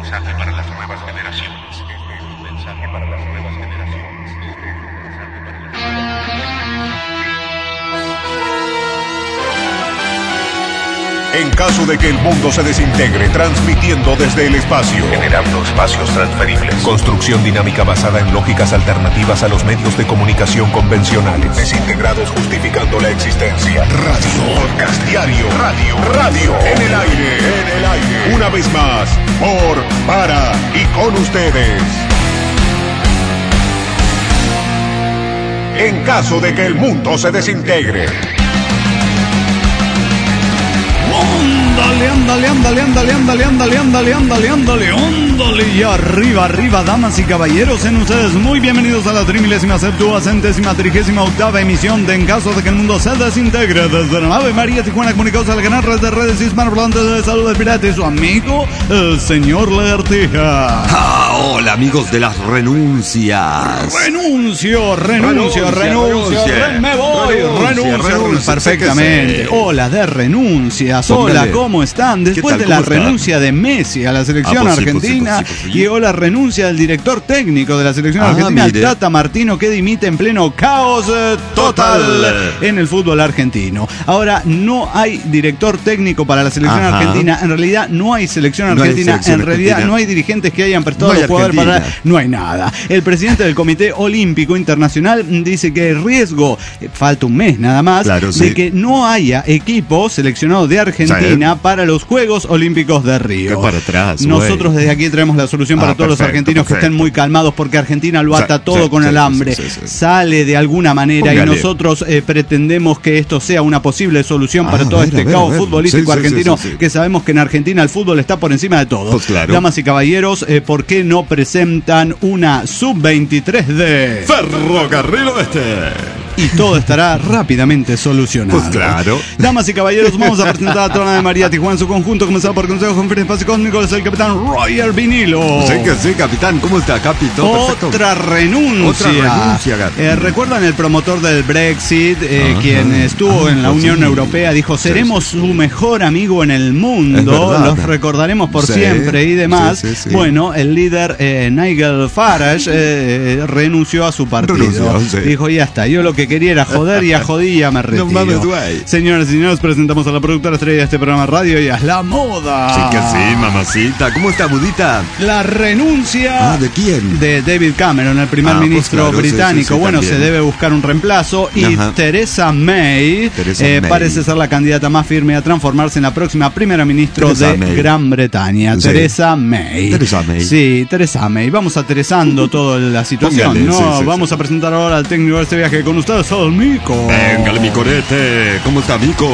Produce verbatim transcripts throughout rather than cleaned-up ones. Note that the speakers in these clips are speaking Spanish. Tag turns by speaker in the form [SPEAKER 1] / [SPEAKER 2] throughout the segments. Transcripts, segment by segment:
[SPEAKER 1] mensaje para las nuevas generaciones. Este es un mensaje para las nuevas generaciones. Este es un mensaje para las nuevas generaciones.
[SPEAKER 2] En caso de que el mundo se desintegre, transmitiendo desde el espacio,
[SPEAKER 1] Generando espacios transferibles.
[SPEAKER 2] construcción dinámica basada en lógicas alternativas a los medios de comunicación convencionales, desintegrados justificando la existencia. Radio, podcast diario, radio, radio, en el aire, en el aire. Una vez más, por, para y con ustedes. En caso de que el mundo se desintegre.
[SPEAKER 3] Ándale, ándale, ándale, ándale, ándale, ándale, ándale, ándale, ándale, ándale. Y arriba, arriba, damas y caballeros, sean ustedes muy bienvenidos a la trimilésima, septuagésima, trigésima octava emisión de En caso de que el mundo se desintegre, desde la nave María Tijuana, comunicados al canal Red de Redes Hispanohablantes de Salud del Pirata y su amigo, el señor Lagartija.
[SPEAKER 4] Ah, hola amigos de las renuncias.
[SPEAKER 3] Renuncio, renuncio,
[SPEAKER 4] Renuncia,
[SPEAKER 3] renuncio,
[SPEAKER 4] renuncia.
[SPEAKER 3] re- me voy,
[SPEAKER 4] Renuncia,
[SPEAKER 3] renuncio,
[SPEAKER 4] renuncia,
[SPEAKER 3] perfectamente.
[SPEAKER 4] sé que sé.
[SPEAKER 3] Hola de renuncias,
[SPEAKER 4] Póngale.
[SPEAKER 3] hola, ¿cómo están? Después
[SPEAKER 4] tal?
[SPEAKER 3] de la
[SPEAKER 4] ¿Cómo están?
[SPEAKER 3] renuncia de Messi a la selección
[SPEAKER 4] Ah, pues sí, pues sí,
[SPEAKER 3] argentina
[SPEAKER 4] pues sí, pues sí.
[SPEAKER 3] y hola renuncia del director técnico de la selección
[SPEAKER 4] Ah,
[SPEAKER 3] argentina,
[SPEAKER 4] mire.
[SPEAKER 3] Tata Martino, que dimite en pleno caos eh, total,
[SPEAKER 4] Total.
[SPEAKER 3] en el fútbol argentino. Ahora no hay director técnico para la selección
[SPEAKER 4] Ajá.
[SPEAKER 3] argentina, en realidad no hay selección
[SPEAKER 4] No hay
[SPEAKER 3] argentina,
[SPEAKER 4] selección
[SPEAKER 3] en realidad
[SPEAKER 4] argentina.
[SPEAKER 3] no hay dirigentes que hayan prestado
[SPEAKER 4] No hay
[SPEAKER 3] los jugadores para...
[SPEAKER 4] Argentina.
[SPEAKER 3] No hay nada. El presidente del Comité Olímpico Internacional dice que el riesgo, eh, falta un mes nada más,
[SPEAKER 4] Claro,
[SPEAKER 3] de
[SPEAKER 4] sí.
[SPEAKER 3] que no haya equipo seleccionado de Argentina para los Juegos Olímpicos de Río.
[SPEAKER 4] Que para atrás,
[SPEAKER 3] Nosotros
[SPEAKER 4] güey.
[SPEAKER 3] desde aquí traemos la solución para
[SPEAKER 4] Ah,
[SPEAKER 3] todos los
[SPEAKER 4] perfecto,
[SPEAKER 3] argentinos que
[SPEAKER 4] perfecto.
[SPEAKER 3] estén muy calmados porque Argentina lo
[SPEAKER 4] Sí,
[SPEAKER 3] ata todo
[SPEAKER 4] sí,
[SPEAKER 3] con
[SPEAKER 4] sí,
[SPEAKER 3] el
[SPEAKER 4] sí,
[SPEAKER 3] hambre.
[SPEAKER 4] sí, sí, sí.
[SPEAKER 3] Sale de alguna manera y
[SPEAKER 4] Póngale.
[SPEAKER 3] nosotros eh, pretendemos que esto sea una posible solución
[SPEAKER 4] Ah,
[SPEAKER 3] para
[SPEAKER 4] a
[SPEAKER 3] todo
[SPEAKER 4] ver,
[SPEAKER 3] este
[SPEAKER 4] a ver,
[SPEAKER 3] caos
[SPEAKER 4] a ver.
[SPEAKER 3] futbolístico
[SPEAKER 4] Sí, sí, sí,
[SPEAKER 3] argentino
[SPEAKER 4] sí, sí.
[SPEAKER 3] que sabemos que en Argentina el fútbol está por encima de todo.
[SPEAKER 4] Pues claro.
[SPEAKER 3] Damas y caballeros, eh, ¿por qué no presentan una sub veintitrés de
[SPEAKER 4] Ferrocarril Oeste.
[SPEAKER 3] y todo estará rápidamente solucionado?
[SPEAKER 4] Pues claro.
[SPEAKER 3] Damas y caballeros, vamos a presentar a toda la de María Tijuana en su conjunto, comenzado por Consejo Conferencia Espacio Cósmico, es el capitán Roger Vinilo.
[SPEAKER 4] Sí que sí, capitán. ¿Cómo está, Capi? ¿Todo perfecto?
[SPEAKER 3] Otra renuncia.
[SPEAKER 4] Otra renuncia, gato.
[SPEAKER 3] Eh, ¿Recuerdan el promotor del Brexit, eh,
[SPEAKER 4] Ajá.
[SPEAKER 3] quien estuvo
[SPEAKER 4] Ah,
[SPEAKER 3] en la
[SPEAKER 4] pues
[SPEAKER 3] Unión
[SPEAKER 4] sí.
[SPEAKER 3] Europea? Dijo,
[SPEAKER 4] Sí,
[SPEAKER 3] seremos
[SPEAKER 4] sí,
[SPEAKER 3] su
[SPEAKER 4] sí.
[SPEAKER 3] mejor amigo en el
[SPEAKER 4] Es
[SPEAKER 3] mundo,
[SPEAKER 4] verdad.
[SPEAKER 3] los recordaremos por
[SPEAKER 4] Sí,
[SPEAKER 3] siempre y demás.
[SPEAKER 4] sí, sí, sí.
[SPEAKER 3] Bueno, el líder eh, Nigel Farage eh, renunció a su partido.
[SPEAKER 4] Renunció, sí.
[SPEAKER 3] Dijo, ya está, yo lo que quería era joder y a jodí y ya me retiro.
[SPEAKER 4] mames, güey.
[SPEAKER 3] Señoras y señores, presentamos a la productora estrella de este programa de radio y es la moda.
[SPEAKER 4] Sí que sí, mamacita. ¿Cómo está, Budita?
[SPEAKER 3] La renuncia
[SPEAKER 4] Ah, ¿de quién?
[SPEAKER 3] de David Cameron, el primer
[SPEAKER 4] Ah, pues
[SPEAKER 3] ministro
[SPEAKER 4] claro, sí,
[SPEAKER 3] británico.
[SPEAKER 4] sí, sí,
[SPEAKER 3] bueno,
[SPEAKER 4] también.
[SPEAKER 3] se debe buscar un reemplazo y
[SPEAKER 4] Ajá.
[SPEAKER 3] Theresa May,
[SPEAKER 4] Theresa
[SPEAKER 3] eh,
[SPEAKER 4] May.
[SPEAKER 3] parece ser la candidata más firme a transformarse en la próxima primera ministra
[SPEAKER 4] Theresa
[SPEAKER 3] de
[SPEAKER 4] May.
[SPEAKER 3] Gran Bretaña.
[SPEAKER 4] Sí.
[SPEAKER 3] Theresa May.
[SPEAKER 4] Theresa May.
[SPEAKER 3] Sí, Theresa May. Vamos aterrizando toda la situación,
[SPEAKER 4] Póngale,
[SPEAKER 3] ¿no?
[SPEAKER 4] sí, sí,
[SPEAKER 3] Vamos
[SPEAKER 4] sí.
[SPEAKER 3] a presentar ahora al técnico de este viaje con ustedes, el Mico.
[SPEAKER 4] Véngale, mi corete. ¿Cómo está, Mico?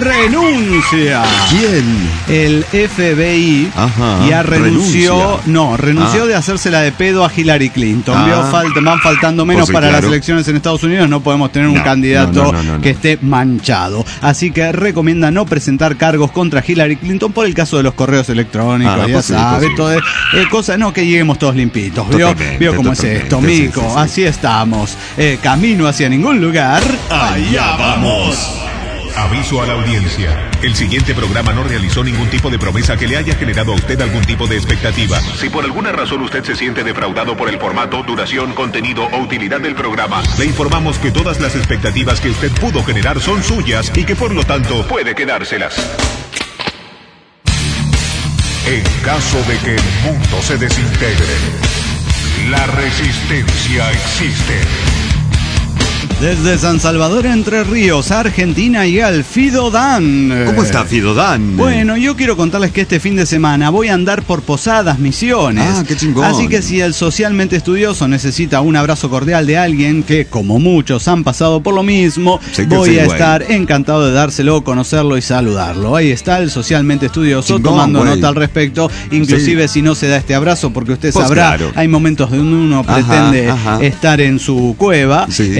[SPEAKER 3] Renuncia.
[SPEAKER 4] ¿Quién?
[SPEAKER 3] El F B I
[SPEAKER 4] Ajá,
[SPEAKER 3] ya renunció,
[SPEAKER 4] renuncia.
[SPEAKER 3] no, renunció
[SPEAKER 4] Ah.
[SPEAKER 3] de hacérsela de pedo a Hillary Clinton.
[SPEAKER 4] Ah.
[SPEAKER 3] Vio, falta, van faltando menos
[SPEAKER 4] Pues sí,
[SPEAKER 3] para las
[SPEAKER 4] claro.
[SPEAKER 3] elecciones en Estados Unidos, no podemos tener un
[SPEAKER 4] No,
[SPEAKER 3] candidato
[SPEAKER 4] no, no, no, no.
[SPEAKER 3] que esté manchado. Así que recomienda no presentar cargos contra Hillary Clinton por el caso de los correos electrónicos,
[SPEAKER 4] Ah,
[SPEAKER 3] ya
[SPEAKER 4] pues sí,
[SPEAKER 3] sabe,
[SPEAKER 4] pues sí.
[SPEAKER 3] todo, eh, cosas, no, que lleguemos todos limpitos. ¿Vio?
[SPEAKER 4] Totalmente,
[SPEAKER 3] ¿Vio cómo es
[SPEAKER 4] totalmente,
[SPEAKER 3] esto,
[SPEAKER 4] sí,
[SPEAKER 3] Mico?
[SPEAKER 4] sí, sí.
[SPEAKER 3] Así estamos. Eh, camino hacia ningún lugar.
[SPEAKER 2] Allá vamos. Aviso a la audiencia. El siguiente programa no realizó ningún tipo de promesa que le haya generado a usted algún tipo de expectativa. Si por alguna razón usted se siente defraudado por el formato, duración, contenido o utilidad del programa, le informamos que todas las expectativas que usted pudo generar son suyas y que por lo tanto puede quedárselas. En caso de que el mundo se desintegre, la resistencia existe.
[SPEAKER 3] Desde San Salvador, Entre Ríos, Argentina, y al Fido Dan.
[SPEAKER 4] ¿Cómo está, Fidodán?
[SPEAKER 3] Bueno, yo quiero contarles que este fin de semana voy a andar por Posadas Misiones.
[SPEAKER 4] Ah, qué chingón.
[SPEAKER 3] Así que si el socialmente estudioso necesita un abrazo cordial de alguien que, como muchos, han pasado por lo mismo,
[SPEAKER 4] Sí que
[SPEAKER 3] voy
[SPEAKER 4] sí,
[SPEAKER 3] a
[SPEAKER 4] güey.
[SPEAKER 3] estar encantado de dárselo, conocerlo y saludarlo. Ahí está el socialmente estudioso
[SPEAKER 4] Chingón,
[SPEAKER 3] tomando
[SPEAKER 4] güey.
[SPEAKER 3] nota al respecto, inclusive si no se da este abrazo, porque usted
[SPEAKER 4] Pues
[SPEAKER 3] sabrá,
[SPEAKER 4] claro.
[SPEAKER 3] hay momentos donde uno
[SPEAKER 4] Ajá,
[SPEAKER 3] pretende
[SPEAKER 4] ajá.
[SPEAKER 3] estar en su cueva.
[SPEAKER 4] Sí.
[SPEAKER 3] Eh,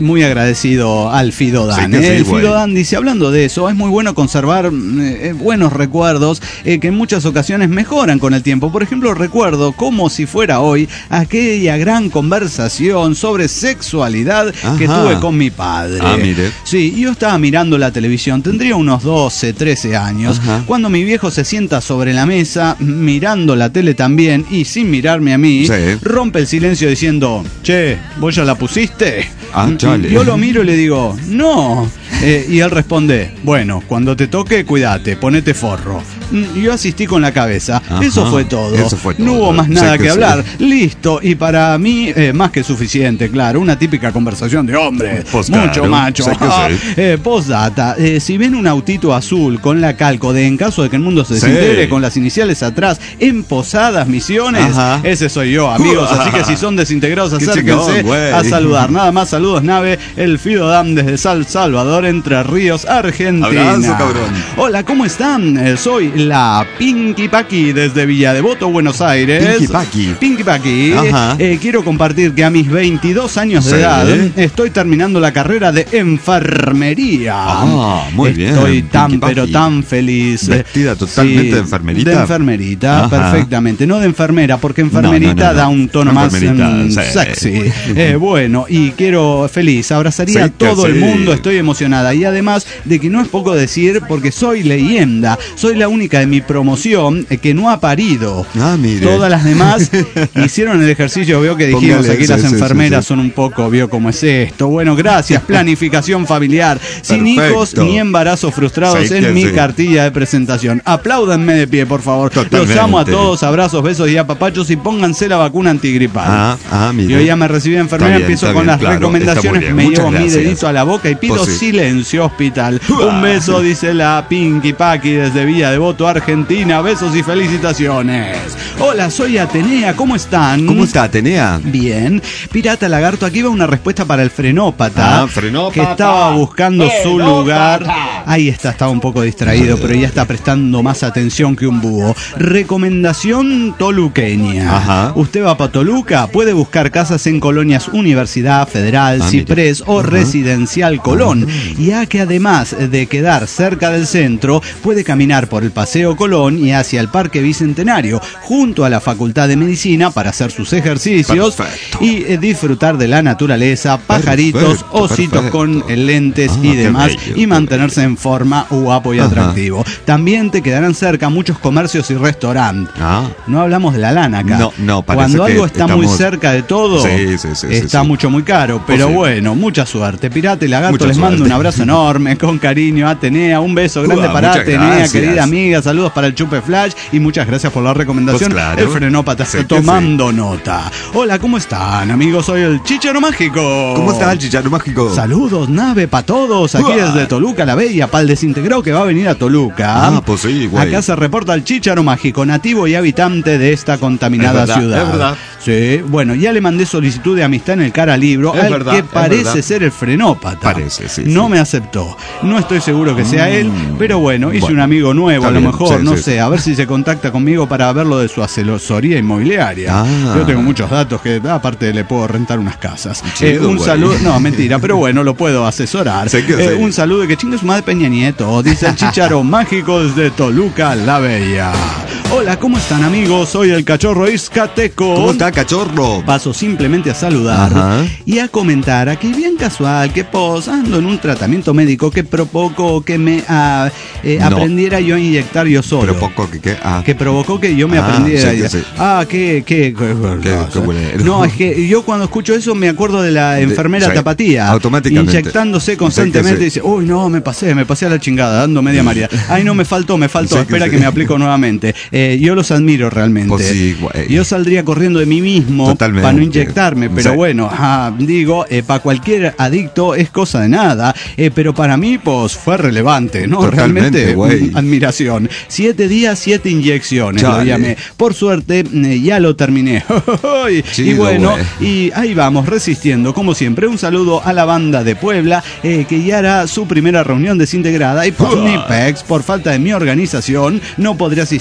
[SPEAKER 3] muy agradecido al Fido Dan.
[SPEAKER 4] Sí,
[SPEAKER 3] ¿eh?
[SPEAKER 4] sí,
[SPEAKER 3] El
[SPEAKER 4] güey.
[SPEAKER 3] Fido Dan dice, hablando de eso, es muy bueno conservar eh, buenos recuerdos eh, que en muchas ocasiones mejoran con el tiempo. Por ejemplo, recuerdo como si fuera hoy aquella gran conversación sobre sexualidad
[SPEAKER 4] Ajá.
[SPEAKER 3] que tuve con mi padre.
[SPEAKER 4] Ah, mire.
[SPEAKER 3] Sí, yo estaba mirando la televisión, tendría unos doce, trece años,
[SPEAKER 4] Ajá.
[SPEAKER 3] cuando mi viejo se sienta sobre la mesa, mirando la tele también y sin mirarme a mí,
[SPEAKER 4] Sí.
[SPEAKER 3] rompe el silencio diciendo, che, ¿vos ya la pusiste?
[SPEAKER 4] Ah, chale.
[SPEAKER 3] Yo lo miro y le digo, no. Eh, y él responde, bueno, cuando te toque, cuídate, ponete forro. Mm, Yo asistí con la cabeza.
[SPEAKER 4] Ajá,
[SPEAKER 3] Eso fue todo.
[SPEAKER 4] eso fue
[SPEAKER 3] No
[SPEAKER 4] todo.
[SPEAKER 3] hubo más
[SPEAKER 4] Sí
[SPEAKER 3] nada
[SPEAKER 4] que
[SPEAKER 3] que
[SPEAKER 4] sí.
[SPEAKER 3] hablar. Listo. Y para mí, eh, más que suficiente, claro. Una típica conversación de hombre.
[SPEAKER 4] Pues
[SPEAKER 3] mucho
[SPEAKER 4] claro,
[SPEAKER 3] macho.
[SPEAKER 4] sí que
[SPEAKER 3] Ah,
[SPEAKER 4] sí.
[SPEAKER 3] eh, postdata. Eh, si ven un autito azul con la calco de en caso de que el mundo se
[SPEAKER 4] Sí.
[SPEAKER 3] desintegre con las iniciales atrás en Posadas Misiones,
[SPEAKER 4] Ajá.
[SPEAKER 3] ese soy yo, amigos. Así que si son desintegrados,
[SPEAKER 4] Qué
[SPEAKER 3] acérquense
[SPEAKER 4] chingón, güey.
[SPEAKER 3] a saludar. Nada más, saludos, nave. El Fido Dam desde San Salvador, Entre Ríos, Argentina.
[SPEAKER 4] Abrazo, cabrón.
[SPEAKER 3] Hola, ¿cómo están? Eh, soy la Pinky Paqui desde Villa Devoto, Buenos Aires.
[SPEAKER 4] Pinky Paqui.
[SPEAKER 3] Pinky Paqui.
[SPEAKER 4] Ajá.
[SPEAKER 3] Eh, quiero compartir que a mis veintidós años de
[SPEAKER 4] Sí.
[SPEAKER 3] edad estoy terminando la carrera de enfermería.
[SPEAKER 4] Ah, muy bien,
[SPEAKER 3] Estoy
[SPEAKER 4] Pinky
[SPEAKER 3] tan,
[SPEAKER 4] Paqui.
[SPEAKER 3] pero tan feliz.
[SPEAKER 4] Vestida totalmente de enfermerita.
[SPEAKER 3] De enfermerita,
[SPEAKER 4] Ajá.
[SPEAKER 3] perfectamente. No de enfermera, porque enfermerita
[SPEAKER 4] No, no, no, no.
[SPEAKER 3] da un tono más
[SPEAKER 4] Enfermerita,
[SPEAKER 3] mm,
[SPEAKER 4] sí.
[SPEAKER 3] sexy. Eh, bueno, y quiero feliz, abrazaría
[SPEAKER 4] Sí,
[SPEAKER 3] a todo
[SPEAKER 4] que
[SPEAKER 3] el
[SPEAKER 4] sí.
[SPEAKER 3] mundo, estoy emocionada. Y además de que no es poco decir, porque soy leyenda, soy la única de mi promoción eh, que no ha parido.
[SPEAKER 4] Ah, mire.
[SPEAKER 3] Todas las demás hicieron el ejercicio, veo que dijimos
[SPEAKER 4] Póngale,
[SPEAKER 3] aquí
[SPEAKER 4] sí,
[SPEAKER 3] las
[SPEAKER 4] sí,
[SPEAKER 3] enfermeras
[SPEAKER 4] sí, sí.
[SPEAKER 3] son un poco, vio cómo es esto. Bueno, gracias, planificación familiar, sin hijos
[SPEAKER 4] Perfecto.
[SPEAKER 3] ni embarazos frustrados
[SPEAKER 4] Sí,
[SPEAKER 3] en
[SPEAKER 4] que
[SPEAKER 3] mi
[SPEAKER 4] sí.
[SPEAKER 3] cartilla de presentación. Apláudanme de pie, por favor.
[SPEAKER 4] Totalmente.
[SPEAKER 3] Los amo a todos, abrazos, besos y apapachos y pónganse la vacuna antigripal.
[SPEAKER 4] Ah, ah, mire.
[SPEAKER 3] Yo ya me recibí de enfermera,
[SPEAKER 4] Está bien,
[SPEAKER 3] empiezo
[SPEAKER 4] está
[SPEAKER 3] con
[SPEAKER 4] bien,
[SPEAKER 3] las
[SPEAKER 4] claro,
[SPEAKER 3] recomendaciones,
[SPEAKER 4] está muy
[SPEAKER 3] me
[SPEAKER 4] bien,
[SPEAKER 3] llevo
[SPEAKER 4] muchas
[SPEAKER 3] mi
[SPEAKER 4] gracias.
[SPEAKER 3] dedito a la boca y pido
[SPEAKER 4] Pues sí.
[SPEAKER 3] silencio hospital. Un beso, dice la Pinky Paqui desde Villa Devoto, Argentina. Besos y felicitaciones. Hola, soy Atenea, ¿cómo están?
[SPEAKER 4] ¿Cómo está, Atenea?
[SPEAKER 3] Bien. Pirata Lagarto, aquí va una respuesta para el frenópata.
[SPEAKER 4] Ah, frenópata.
[SPEAKER 3] Que estaba buscando su lugar. Ahí está, estaba un poco distraído, pero ya está prestando más atención que un búho. Recomendación toluqueña.
[SPEAKER 4] Ajá.
[SPEAKER 3] Usted va para Toluca, puede buscar casas en colonias Universidad Federal,
[SPEAKER 4] Ah,
[SPEAKER 3] Ciprés o
[SPEAKER 4] mire.
[SPEAKER 3] Residencial Colón. Ya que además de quedar cerca del centro, puede caminar por el Paseo Colón y hacia el Parque Bicentenario, junto a la Facultad de Medicina para hacer sus ejercicios
[SPEAKER 4] Perfecto.
[SPEAKER 3] y eh, disfrutar de la naturaleza, pajaritos,
[SPEAKER 4] Perfecto,
[SPEAKER 3] ositos
[SPEAKER 4] perfecto.
[SPEAKER 3] con eh, lentes
[SPEAKER 4] Ah,
[SPEAKER 3] y
[SPEAKER 4] qué
[SPEAKER 3] demás,
[SPEAKER 4] bello,
[SPEAKER 3] y
[SPEAKER 4] qué
[SPEAKER 3] mantenerse en forma guapo y
[SPEAKER 4] Ajá.
[SPEAKER 3] atractivo. También te quedarán cerca muchos comercios y restaurantes.
[SPEAKER 4] Ah.
[SPEAKER 3] No hablamos de la lana acá.
[SPEAKER 4] No, no, parece
[SPEAKER 3] Cuando
[SPEAKER 4] que
[SPEAKER 3] algo está muy
[SPEAKER 4] estamos-
[SPEAKER 3] cerca de todo,
[SPEAKER 4] Sí, sí, sí,
[SPEAKER 3] está
[SPEAKER 4] sí, sí.
[SPEAKER 3] mucho muy caro. Pero
[SPEAKER 4] Posible.
[SPEAKER 3] bueno, mucha suerte. Pirata y Lagarto,
[SPEAKER 4] Mucha
[SPEAKER 3] les mando
[SPEAKER 4] suerte.
[SPEAKER 3] un abrazo enorme, con cariño. Atenea, un beso grande
[SPEAKER 4] Uah,
[SPEAKER 3] para
[SPEAKER 4] muchas
[SPEAKER 3] Atenea,
[SPEAKER 4] gracias.
[SPEAKER 3] querida amiga. Saludos para el Chupe Flash y muchas gracias por la recomendación.
[SPEAKER 4] Pues claro.
[SPEAKER 3] El frenópata
[SPEAKER 4] Sí
[SPEAKER 3] está
[SPEAKER 4] que
[SPEAKER 3] tomando nota. Hola, ¿cómo están, amigos? Soy el Chicharo Mágico.
[SPEAKER 4] ¿Cómo está el chicharro mágico?
[SPEAKER 3] Saludos, nave, para todos. Aquí
[SPEAKER 4] Uah.
[SPEAKER 3] desde Toluca, la Bella, para el desintegrado que va a venir a Toluca.
[SPEAKER 4] Ah, pues sí, güey.
[SPEAKER 3] Acá se reporta el Chícharo Mágico, nativo y habitante de esta contaminada
[SPEAKER 4] Es verdad,
[SPEAKER 3] ciudad.
[SPEAKER 4] es verdad.
[SPEAKER 3] Sí, bueno, ya le mandé solicitud de amistad en el cara libro
[SPEAKER 4] Es
[SPEAKER 3] al
[SPEAKER 4] verdad,
[SPEAKER 3] que
[SPEAKER 4] es
[SPEAKER 3] parece
[SPEAKER 4] verdad.
[SPEAKER 3] ser el frenópata.
[SPEAKER 4] Parece, sí,
[SPEAKER 3] No
[SPEAKER 4] sí.
[SPEAKER 3] me aceptó. No estoy seguro que sea él, pero bueno, hice
[SPEAKER 4] bueno,
[SPEAKER 3] un amigo nuevo,
[SPEAKER 4] está
[SPEAKER 3] a lo
[SPEAKER 4] bien,
[SPEAKER 3] mejor,
[SPEAKER 4] sí,
[SPEAKER 3] no
[SPEAKER 4] sí,
[SPEAKER 3] sé,
[SPEAKER 4] sí.
[SPEAKER 3] a ver si se contacta conmigo para ver lo de su asesoría inmobiliaria.
[SPEAKER 4] Ah.
[SPEAKER 3] Yo tengo muchos datos que aparte le puedo rentar unas casas.
[SPEAKER 4] Chido,
[SPEAKER 3] Eh, un
[SPEAKER 4] güey.
[SPEAKER 3] saludo, no, mentira, pero bueno, lo puedo asesorar.
[SPEAKER 4] Sí que
[SPEAKER 3] Eh,
[SPEAKER 4] sí.
[SPEAKER 3] un saludo de que chingue su madre Peña Nieto, dice el Chicharo Mágico desde Toluca, la Bella. Hola, ¿cómo están, amigos? Soy el Cachorro Izcateco.
[SPEAKER 4] ¿Cómo está, cachorro?
[SPEAKER 3] Paso simplemente a saludar
[SPEAKER 4] Ajá.
[SPEAKER 3] y a comentar aquí bien casual que pues ando en un tratamiento médico que provocó que me ah, eh,
[SPEAKER 4] No.
[SPEAKER 3] aprendiera yo a inyectar yo solo.
[SPEAKER 4] Pero poco que qué. Ah,
[SPEAKER 3] Que provocó que yo me
[SPEAKER 4] Ah,
[SPEAKER 3] aprendiera.
[SPEAKER 4] sí, que sí.
[SPEAKER 3] Ah, qué, qué, qué,
[SPEAKER 4] qué bueno.
[SPEAKER 3] No, es que yo cuando escucho eso me acuerdo de la enfermera
[SPEAKER 4] sí,
[SPEAKER 3] Tapatía.
[SPEAKER 4] automáticamente.
[SPEAKER 3] Inyectándose constantemente.
[SPEAKER 4] Sí, que
[SPEAKER 3] Y dice, uy, no, me pasé, me pasé a la chingada, dando media María. Ay, no, me faltó, me faltó.
[SPEAKER 4] Sí, que
[SPEAKER 3] Espera
[SPEAKER 4] sí.
[SPEAKER 3] que me aplico nuevamente. Eh, yo los admiro realmente.
[SPEAKER 4] Pues sí, güey.
[SPEAKER 3] Yo saldría corriendo de mí mismo
[SPEAKER 4] Totalmente.
[SPEAKER 3] para no inyectarme, pero
[SPEAKER 4] Sí.
[SPEAKER 3] bueno, ah, digo, eh, para cualquier adicto es cosa de nada, eh, pero para mí, pues, fue relevante, ¿no?
[SPEAKER 4] Totalmente,
[SPEAKER 3] Realmente,
[SPEAKER 4] güey.
[SPEAKER 3] mm, admiración. Siete días, siete inyecciones, lo
[SPEAKER 4] Chale.
[SPEAKER 3] llamé. Por suerte, eh, ya lo terminé. y
[SPEAKER 4] Chido,
[SPEAKER 3] bueno,
[SPEAKER 4] güey.
[SPEAKER 3] y ahí vamos, resistiendo, como siempre. Un saludo a la banda de Puebla, eh, que ya hará su primera reunión desintegrada, y pues, ni pex, por falta de mi organización, no podré asistir, pero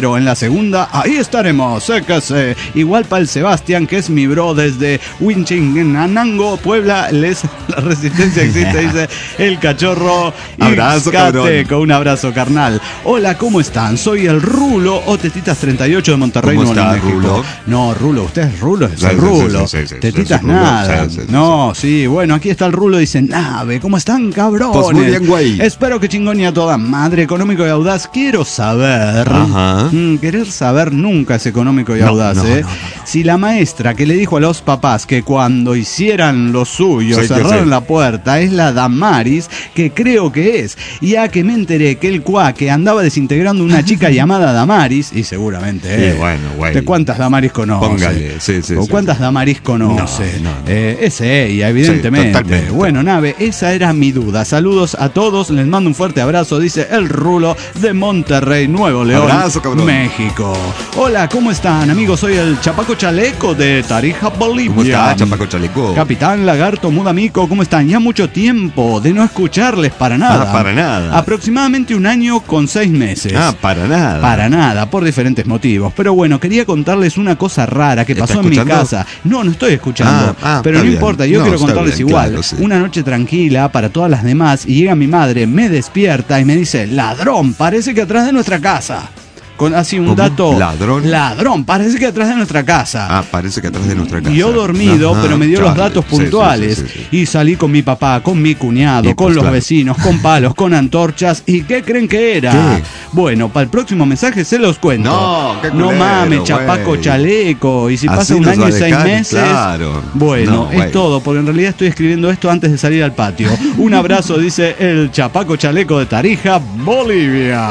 [SPEAKER 3] pero en la segunda, ahí estaremos, sé que sé. Igual para el Sebastián, que es mi bro desde Huinchinanango, Puebla, les, la resistencia existe, dice el cachorro.
[SPEAKER 4] Abrazo,
[SPEAKER 3] Ixcateco, un abrazo, carnal. Hola, ¿cómo están? Soy el Rulo o Tetitas treinta y ocho de Monterrey,
[SPEAKER 4] ¿Cómo
[SPEAKER 3] Nuevo
[SPEAKER 4] está,
[SPEAKER 3] México.
[SPEAKER 4] Rulo?
[SPEAKER 3] No, Rulo, usted es Rulo, es
[SPEAKER 4] Sí,
[SPEAKER 3] el
[SPEAKER 4] sí,
[SPEAKER 3] Rulo.
[SPEAKER 4] sí, sí, sí, sí,
[SPEAKER 3] Tetitas
[SPEAKER 4] sí, Rulo,
[SPEAKER 3] nada.
[SPEAKER 4] sí, sí, sí,
[SPEAKER 3] no, sí, bueno, aquí está el Rulo, dice Nave, ¿cómo están, cabrones?
[SPEAKER 4] Pues muy bien, güey.
[SPEAKER 3] Espero que chingón y a toda madre, económico y audaz. Quiero saber,
[SPEAKER 4] Ajá.
[SPEAKER 3] mm, querer saber nunca es económico y
[SPEAKER 4] No,
[SPEAKER 3] audaz,
[SPEAKER 4] no,
[SPEAKER 3] ¿eh?
[SPEAKER 4] no, no, no.
[SPEAKER 3] Si la maestra que le dijo a los papás que cuando hicieran lo suyo
[SPEAKER 4] Sí, yo
[SPEAKER 3] cerraron
[SPEAKER 4] sé.
[SPEAKER 3] la puerta es la Damaris, que creo que es, y a que me enteré que el cuaque andaba desintegrando una chica llamada Damaris, y seguramente
[SPEAKER 4] Sí,
[SPEAKER 3] es.
[SPEAKER 4] bueno, güey.
[SPEAKER 3] ¿De cuántas Damaris conoce?
[SPEAKER 4] Póngale, sí, sí,
[SPEAKER 3] ¿O
[SPEAKER 4] sí,
[SPEAKER 3] cuántas
[SPEAKER 4] sí.
[SPEAKER 3] Damaris conoce?
[SPEAKER 4] No, no, no.
[SPEAKER 3] Eh, es ella, evidentemente.
[SPEAKER 4] Sí, totalmente.
[SPEAKER 3] Bueno, Nave, esa era mi duda. Saludos a todos, les mando un fuerte abrazo, dice el Rulo de Monterrey, Nuevo León,
[SPEAKER 4] Abrazo, cabrón.
[SPEAKER 3] México. Hola, ¿cómo están, amigos? Soy el Chapaco Chaleco de Tarija, Bolivia.
[SPEAKER 4] ¿Cómo está, Chapaco Chaleco?
[SPEAKER 3] Capitán Lagarto Mudamico, ¿cómo están? Ya mucho tiempo de no escucharles para nada.
[SPEAKER 4] Ah, para nada.
[SPEAKER 3] Aproximadamente un año con seis meses.
[SPEAKER 4] Ah, para nada.
[SPEAKER 3] Para nada, por diferentes motivos. Pero bueno, quería contarles una cosa rara que
[SPEAKER 4] ¿Estás
[SPEAKER 3] pasó en mi
[SPEAKER 4] escuchando?
[SPEAKER 3] casa. No, no estoy escuchando.
[SPEAKER 4] Ah, ah,
[SPEAKER 3] pero
[SPEAKER 4] está
[SPEAKER 3] no
[SPEAKER 4] bien.
[SPEAKER 3] importa, yo
[SPEAKER 4] No,
[SPEAKER 3] quiero
[SPEAKER 4] está
[SPEAKER 3] contarles
[SPEAKER 4] bien,
[SPEAKER 3] igual.
[SPEAKER 4] claro, sí.
[SPEAKER 3] Una noche tranquila para todas las demás y llega mi madre, me despierta y me dice, ladrón, parece que atrás de nuestra casa. Con así un
[SPEAKER 4] ¿Cómo?
[SPEAKER 3] dato.
[SPEAKER 4] ¿Ladrón?
[SPEAKER 3] Ladrón, parece que atrás de nuestra casa.
[SPEAKER 4] Ah, parece que atrás de nuestra casa.
[SPEAKER 3] Yo dormido,
[SPEAKER 4] Ajá,
[SPEAKER 3] pero me dio los
[SPEAKER 4] chale.
[SPEAKER 3] datos
[SPEAKER 4] Sí, sí,
[SPEAKER 3] puntuales.
[SPEAKER 4] sí, sí, sí.
[SPEAKER 3] Y salí con mi papá, con mi cuñado,
[SPEAKER 4] Y
[SPEAKER 3] con
[SPEAKER 4] pues,
[SPEAKER 3] los
[SPEAKER 4] claro.
[SPEAKER 3] vecinos, con palos, con antorchas. ¿Y qué creen que era?
[SPEAKER 4] ¿Qué?
[SPEAKER 3] Bueno, para el próximo mensaje se los cuento.
[SPEAKER 4] No, qué
[SPEAKER 3] No
[SPEAKER 4] culero,
[SPEAKER 3] mames, chapaco
[SPEAKER 4] güey.
[SPEAKER 3] chaleco. Y si
[SPEAKER 4] Así
[SPEAKER 3] pasa un
[SPEAKER 4] nos
[SPEAKER 3] año
[SPEAKER 4] va
[SPEAKER 3] y
[SPEAKER 4] a
[SPEAKER 3] seis
[SPEAKER 4] dejar,
[SPEAKER 3] meses.
[SPEAKER 4] claro.
[SPEAKER 3] Bueno,
[SPEAKER 4] No,
[SPEAKER 3] es
[SPEAKER 4] güey.
[SPEAKER 3] todo, porque en realidad estoy escribiendo esto antes de salir al patio. Un abrazo, dice el chapaco chaleco de Tarija, Bolivia.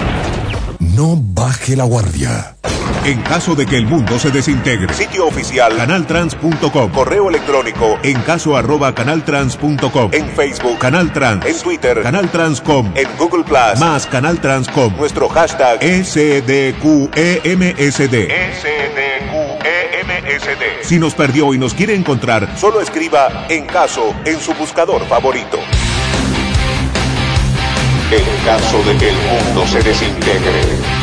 [SPEAKER 5] No baje la guardia.
[SPEAKER 2] En caso de que el mundo se desintegre. Sitio oficial canaltrans punto com. Correo electrónico en caso arroba canaltrans punto com. En Facebook Canal Trans. En Twitter Canal Trans punto com. En Google Plus más Canal Trans punto com. Nuestro hashtag S D Q E M S D. S D Q E M S D. Si nos perdió y nos quiere encontrar, solo escriba en caso en su buscador favorito. En caso de que el mundo se desintegre.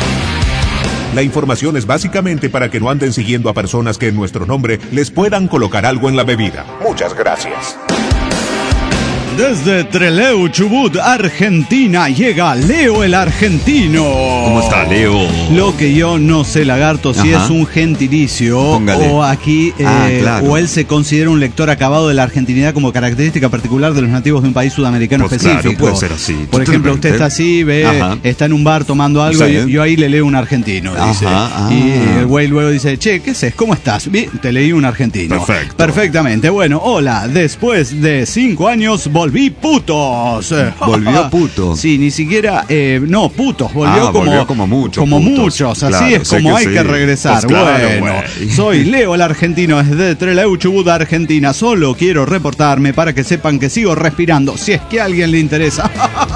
[SPEAKER 2] La información es básicamente para que no anden siguiendo a personas que en nuestro nombre les puedan colocar algo en la bebida. Muchas gracias.
[SPEAKER 3] Desde Trelew, Chubut, Argentina, llega Leo el Argentino.
[SPEAKER 4] ¿Cómo está, Leo?
[SPEAKER 3] Lo que yo no sé, Lagarto, si
[SPEAKER 4] Ajá.
[SPEAKER 3] es un gentilicio
[SPEAKER 4] Póngale.
[SPEAKER 3] o aquí, eh,
[SPEAKER 4] Ah, claro.
[SPEAKER 3] o él se considera un lector acabado de la argentinidad como característica particular de los nativos de un país sudamericano
[SPEAKER 4] Pues claro,
[SPEAKER 3] específico.
[SPEAKER 4] puede ser así,
[SPEAKER 3] Por ejemplo,
[SPEAKER 4] totalmente.
[SPEAKER 3] usted está así, ve,
[SPEAKER 4] Ajá.
[SPEAKER 3] está en un bar tomando algo
[SPEAKER 4] Sí.
[SPEAKER 3] y yo ahí le leo un argentino, dice.
[SPEAKER 4] Ajá, ah.
[SPEAKER 3] Y el güey luego dice, che, ¿qué haces? ¿Cómo estás? Bien, te leí un argentino.
[SPEAKER 4] Perfecto.
[SPEAKER 3] Perfectamente. Bueno, hola, después de cinco años volví putos.
[SPEAKER 4] Volvió puto.
[SPEAKER 3] Sí, ni siquiera, eh, no, putos, volvió
[SPEAKER 4] Ah,
[SPEAKER 3] como,
[SPEAKER 4] volvió como muchos
[SPEAKER 3] como
[SPEAKER 4] putos.
[SPEAKER 3] muchos, así
[SPEAKER 4] Claro,
[SPEAKER 3] es
[SPEAKER 4] sé
[SPEAKER 3] como
[SPEAKER 4] que
[SPEAKER 3] hay
[SPEAKER 4] sí.
[SPEAKER 3] que regresar.
[SPEAKER 4] Pues claro,
[SPEAKER 3] bueno,
[SPEAKER 4] güey.
[SPEAKER 3] soy Leo el Argentino desde Trelew, Chubut, Argentina. Solo quiero reportarme para que sepan que sigo respirando, si es que a alguien le interesa.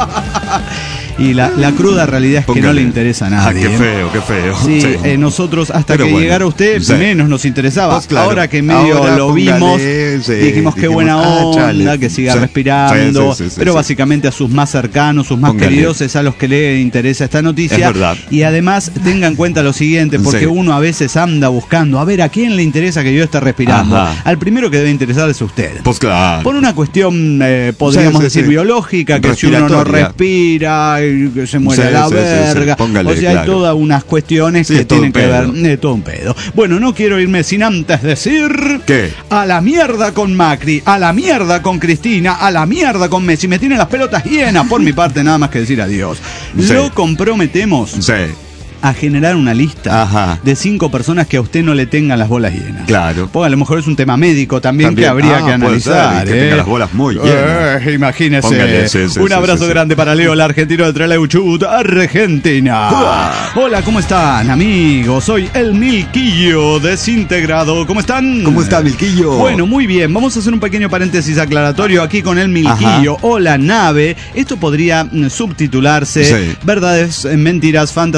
[SPEAKER 3] Y la, la cruda realidad es que no
[SPEAKER 4] Póngale.
[SPEAKER 3] le interesa a
[SPEAKER 4] Ah,
[SPEAKER 3] nadie.
[SPEAKER 4] qué feo, qué feo.
[SPEAKER 3] Sí,
[SPEAKER 4] Sí.
[SPEAKER 3] eh, nosotros hasta
[SPEAKER 4] Pero
[SPEAKER 3] que
[SPEAKER 4] bueno,
[SPEAKER 3] llegara usted
[SPEAKER 4] sí.
[SPEAKER 3] menos nos interesaba.
[SPEAKER 4] Pues claro.
[SPEAKER 3] Ahora que medio
[SPEAKER 4] Ahora
[SPEAKER 3] lo
[SPEAKER 4] póngale,
[SPEAKER 3] vimos,
[SPEAKER 4] sí,
[SPEAKER 3] dijimos qué
[SPEAKER 4] dijimos,
[SPEAKER 3] buena
[SPEAKER 4] ah,
[SPEAKER 3] onda,
[SPEAKER 4] chale.
[SPEAKER 3] que siga
[SPEAKER 4] Sí.
[SPEAKER 3] respirando.
[SPEAKER 4] Sí, sí, sí, sí,
[SPEAKER 3] pero
[SPEAKER 4] sí.
[SPEAKER 3] básicamente a sus más cercanos, sus más
[SPEAKER 4] Póngale.
[SPEAKER 3] queridos, es a los que le interesa esta noticia.
[SPEAKER 4] Es verdad.
[SPEAKER 3] Y además tenga en cuenta lo siguiente, porque
[SPEAKER 4] Sí.
[SPEAKER 3] uno a veces anda buscando a ver a quién le interesa que yo esté respirando.
[SPEAKER 4] Ajá.
[SPEAKER 3] Al primero que debe interesar es usted.
[SPEAKER 4] Pues claro.
[SPEAKER 3] Por una cuestión, eh, podríamos
[SPEAKER 4] Sí, sí,
[SPEAKER 3] decir,
[SPEAKER 4] sí.
[SPEAKER 3] biológica, que si uno no
[SPEAKER 4] Respiratoria.
[SPEAKER 3] respira, y que se muere
[SPEAKER 4] Sí,
[SPEAKER 3] la
[SPEAKER 4] sí, sí, sí.
[SPEAKER 3] verga.
[SPEAKER 4] Póngale,
[SPEAKER 3] o sea, hay
[SPEAKER 4] claro.
[SPEAKER 3] todas unas cuestiones
[SPEAKER 4] Sí,
[SPEAKER 3] que
[SPEAKER 4] es todo
[SPEAKER 3] tienen
[SPEAKER 4] un
[SPEAKER 3] que ver.
[SPEAKER 4] pedo.
[SPEAKER 3] De todo un pedo. Bueno, no quiero irme sin antes decir.
[SPEAKER 4] ¿Qué?
[SPEAKER 3] A la mierda con Macri, a la mierda con Cristina, a la mierda con Messi. Me tienen las pelotas llenas. Por mi parte, nada más que decir adiós.
[SPEAKER 4] Sí.
[SPEAKER 3] Lo comprometemos
[SPEAKER 4] Sí,
[SPEAKER 3] a generar una lista
[SPEAKER 4] Ajá.
[SPEAKER 3] de cinco personas que a usted no le tengan las bolas llenas.
[SPEAKER 4] claro.
[SPEAKER 3] Pues a lo mejor es un tema médico también,
[SPEAKER 4] También.
[SPEAKER 3] que habría
[SPEAKER 4] Ah,
[SPEAKER 3] que
[SPEAKER 4] puede ser,
[SPEAKER 3] analizar.
[SPEAKER 4] y que
[SPEAKER 3] ¿eh?
[SPEAKER 4] tenga las bolas muy llenas.
[SPEAKER 3] Eh, imagínese.
[SPEAKER 4] Póngale, sí, sí,
[SPEAKER 3] un
[SPEAKER 4] sí,
[SPEAKER 3] abrazo
[SPEAKER 4] sí, sí.
[SPEAKER 3] grande para Leo, el argentino de Trelew, Chubut, Argentina. Hola, ¿cómo están, amigos? Soy el Milquillo desintegrado. ¿Cómo están?
[SPEAKER 4] ¿Cómo está, Milquillo?
[SPEAKER 3] Bueno, muy bien. Vamos a hacer un pequeño paréntesis aclaratorio aquí con el Milquillo.
[SPEAKER 4] Ajá.
[SPEAKER 3] Hola, nave. Esto podría mm, subtitularse
[SPEAKER 4] Sí.
[SPEAKER 3] Verdades, eh, mentiras, fantasías de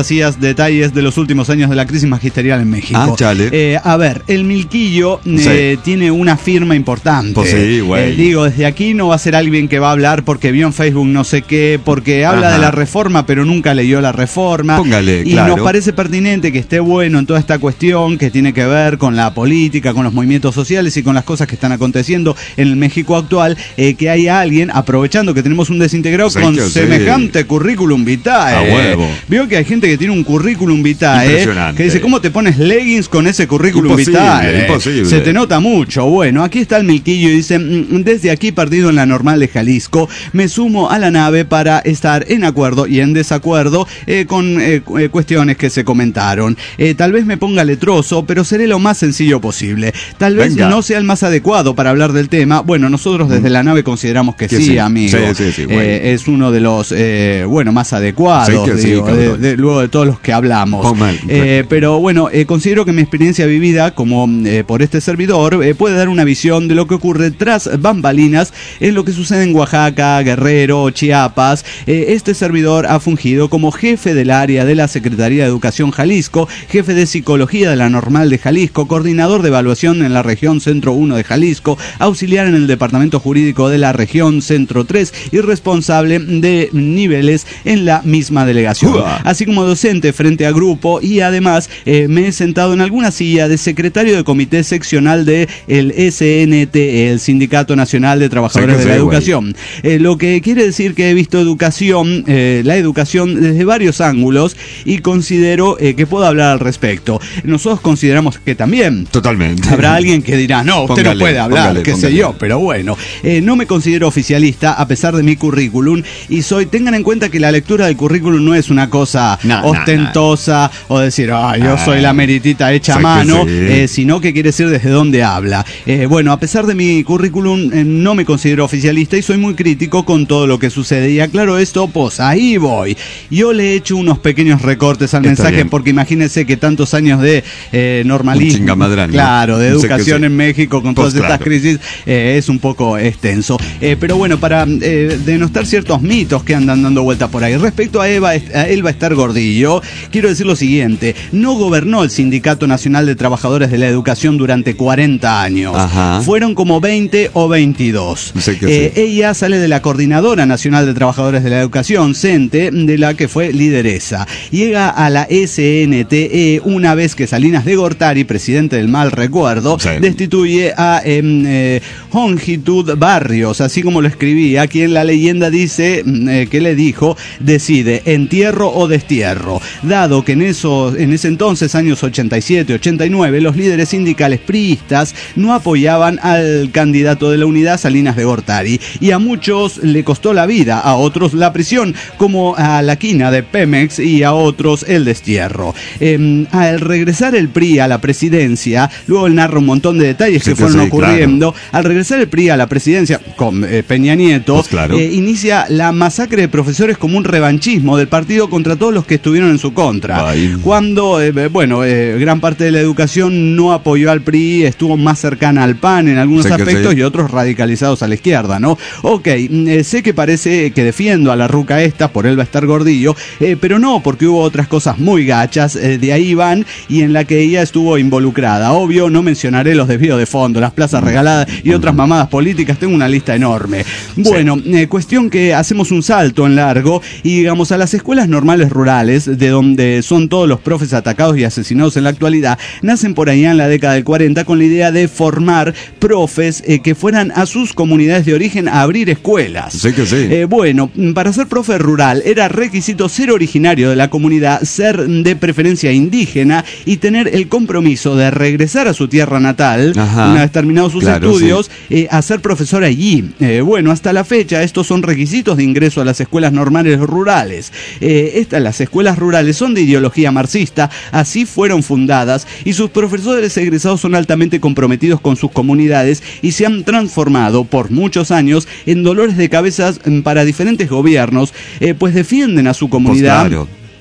[SPEAKER 3] detalles de los últimos años de la crisis magisterial en México.
[SPEAKER 4] Ah, chale.
[SPEAKER 3] Eh, a ver, el Milquillo eh,
[SPEAKER 4] Sí.
[SPEAKER 3] tiene una firma importante.
[SPEAKER 4] Pues sí, güey.
[SPEAKER 3] Eh, digo, desde aquí no va a ser alguien que va a hablar porque vio en Facebook no sé qué, porque habla
[SPEAKER 4] Ajá.
[SPEAKER 3] de la reforma pero nunca leyó la reforma.
[SPEAKER 4] Póngale,
[SPEAKER 3] y
[SPEAKER 4] claro.
[SPEAKER 3] nos parece pertinente que esté bueno en toda esta cuestión que tiene que ver con la política, con los movimientos sociales y con las cosas que están aconteciendo en el México actual, eh, que haya alguien, aprovechando que tenemos un desintegrado
[SPEAKER 4] Sí,
[SPEAKER 3] con
[SPEAKER 4] que sí.
[SPEAKER 3] semejante currículum vitae.
[SPEAKER 4] A huevo.
[SPEAKER 3] Veo que hay gente que tiene un currículum vitae,
[SPEAKER 4] Impresionante.
[SPEAKER 3] que dice, ¿cómo te pones leggings con ese currículum
[SPEAKER 4] Imposible,
[SPEAKER 3] vitae?
[SPEAKER 4] imposible.
[SPEAKER 3] Se te nota mucho. Bueno, aquí está el Milquillo y dice, "Mm, desde aquí partido en la normal de Jalisco, me sumo a la nave para estar en acuerdo y en desacuerdo eh, con eh, cu- eh, cuestiones que se comentaron. Eh, tal vez me ponga letroso, pero seré lo más sencillo posible. Tal vez
[SPEAKER 4] Venga.
[SPEAKER 3] no sea el más adecuado para hablar del tema. Bueno, nosotros desde la nave consideramos que,
[SPEAKER 4] Que
[SPEAKER 3] sí,
[SPEAKER 4] sí.
[SPEAKER 3] amigo.
[SPEAKER 4] Sí, sí, sí, güey.
[SPEAKER 3] Eh, es uno de los, eh, bueno, más adecuados,
[SPEAKER 4] Sí, que sí,
[SPEAKER 3] digo, de-
[SPEAKER 4] cabrón.
[SPEAKER 3] de- luego de todos los que hablamos.
[SPEAKER 4] Oh, mal.
[SPEAKER 3] Eh, pero bueno, eh, considero que mi experiencia vivida como eh, por este servidor eh, puede dar una visión de lo que ocurre tras bambalinas en lo que sucede en Oaxaca, Guerrero, Chiapas. Eh, este servidor ha fungido como jefe del área de la Secretaría de Educación Jalisco, jefe de Psicología de la Normal de Jalisco, coordinador de evaluación en la región Centro uno de Jalisco, auxiliar en el Departamento Jurídico de la región Centro tres y responsable de niveles en la misma delegación.
[SPEAKER 4] Uah.
[SPEAKER 3] Así como docente frente a grupo y además eh, me he sentado en alguna silla de secretario de comité seccional de el S N T, el Sindicato Nacional de Trabajadores
[SPEAKER 4] Sí, que
[SPEAKER 3] de la
[SPEAKER 4] sí, güey.
[SPEAKER 3] Educación. Eh, lo que quiere decir que he visto educación, eh, la educación desde varios ángulos y considero eh, que puedo hablar al respecto. Nosotros consideramos que también
[SPEAKER 4] Totalmente.
[SPEAKER 3] habrá alguien que dirá, no, usted
[SPEAKER 4] Póngale,
[SPEAKER 3] no puede hablar,
[SPEAKER 4] póngale,
[SPEAKER 3] qué sé
[SPEAKER 4] póngale.
[SPEAKER 3] yo, pero bueno, eh, no me considero oficialista a pesar de mi currículum y soy, tengan en cuenta que la lectura del currículum no es una cosa
[SPEAKER 4] No, no,
[SPEAKER 3] ostentosa o decir, ah, yo
[SPEAKER 4] Ah,
[SPEAKER 3] soy la meritita hecha a
[SPEAKER 4] sé que
[SPEAKER 3] mano,
[SPEAKER 4] sí.
[SPEAKER 3] eh, sino que quiere decir desde dónde habla. Eh, bueno, a pesar de mi currículum, eh, no me considero oficialista y soy muy crítico con todo lo que sucede. Y aclaro esto, pues ahí voy. Yo le he hecho unos pequeños recortes al
[SPEAKER 4] Está
[SPEAKER 3] mensaje
[SPEAKER 4] bien.
[SPEAKER 3] porque imagínense que tantos años de eh,
[SPEAKER 4] Un
[SPEAKER 3] normalismo,
[SPEAKER 4] chingamadrán, ¿no?
[SPEAKER 3] claro, de
[SPEAKER 4] Sé que
[SPEAKER 3] educación
[SPEAKER 4] sí.
[SPEAKER 3] en México con
[SPEAKER 4] Pues
[SPEAKER 3] todas estas
[SPEAKER 4] claro.
[SPEAKER 3] crisis, eh, es un poco extenso. Eh, pero bueno, para eh, denostar ciertos mitos que andan dando vuelta por ahí. Respecto a, Eva, a Elba Ester Gordillo, quiero decir lo siguiente. No gobernó el Sindicato Nacional de Trabajadores de la Educación durante cuarenta años.
[SPEAKER 4] Ajá.
[SPEAKER 3] Fueron como veinte o veintidós.
[SPEAKER 4] Sé que
[SPEAKER 3] Eh,
[SPEAKER 4] sí.
[SPEAKER 3] ella sale de la Coordinadora Nacional de Trabajadores de la Educación, CENTE, de la que fue lideresa. Llega a la S N T E una vez que Salinas de Gortari, presidente del mal recuerdo,
[SPEAKER 4] Sí.
[SPEAKER 3] destituye a em, eh, Hongitud Barrios, así como lo escribía, quien la leyenda dice mm, eh, que le dijo, decide, entierro o destierro. Dado que en, esos, en ese entonces, años ochenta y siete ochenta y nueve, los líderes sindicales priistas no apoyaban al candidato de la unidad, Salinas de Gortari, y a muchos le costó la vida, a otros la prisión, como a la quina de Pemex y a otros el destierro. Eh, al regresar el P R I a la presidencia, luego él narra un montón de detalles
[SPEAKER 4] Sí,
[SPEAKER 3] que
[SPEAKER 4] que
[SPEAKER 3] fueron
[SPEAKER 4] sí,
[SPEAKER 3] ocurriendo, al regresar el P R I a la presidencia con eh, Peña Nieto,
[SPEAKER 4] Pues claro.
[SPEAKER 3] eh, inicia la masacre de profesores como un revanchismo del partido contra todos los que estuvieron en su contra.
[SPEAKER 4] Ay.
[SPEAKER 3] Cuando, eh, bueno, eh, gran parte de la educación no apoyó al P R I, estuvo más cercana al P A N en algunos
[SPEAKER 4] Sí que
[SPEAKER 3] aspectos
[SPEAKER 4] sí.
[SPEAKER 3] y otros radicalizados a la izquierda, ¿no? Ok, mm, eh, sé que parece que defiendo a la ruca esta, por él va a estar gordillo, eh, pero no, porque hubo otras cosas muy gachas, eh, de ahí van, y en la que ella estuvo involucrada. Obvio, no mencionaré los desvíos de fondo, las plazas regaladas y otras mamadas políticas, tengo una lista enorme. Bueno, eh, cuestión que hacemos un salto en largo y digamos a las escuelas normales rurales, de donde son todos los profes atacados y asesinados en la actualidad, nacen por allá en la década del cuarenta con la idea de formar profes eh, que fueran a sus comunidades de origen a abrir escuelas.
[SPEAKER 4] Sí que sí.
[SPEAKER 3] Eh, bueno, para ser profe rural era requisito ser originario de la comunidad, ser de preferencia indígena y tener el compromiso de regresar a su tierra natal,
[SPEAKER 4] Ajá.
[SPEAKER 3] una vez terminados sus
[SPEAKER 4] Claro,
[SPEAKER 3] estudios, eh, a ser profesor allí. Eh, bueno, hasta la fecha estos son requisitos de ingreso a las escuelas normales rurales. Eh, estas, las escuelas rurales son de ideología marxista, así fueron fundadas y sus profesores egresados son altamente comprometidos con sus comunidades y se han transformado por muchos años en dolores de cabezas mm, para diferentes gobiernos, eh, pues defienden a su comunidad.
[SPEAKER 4] Pues claro.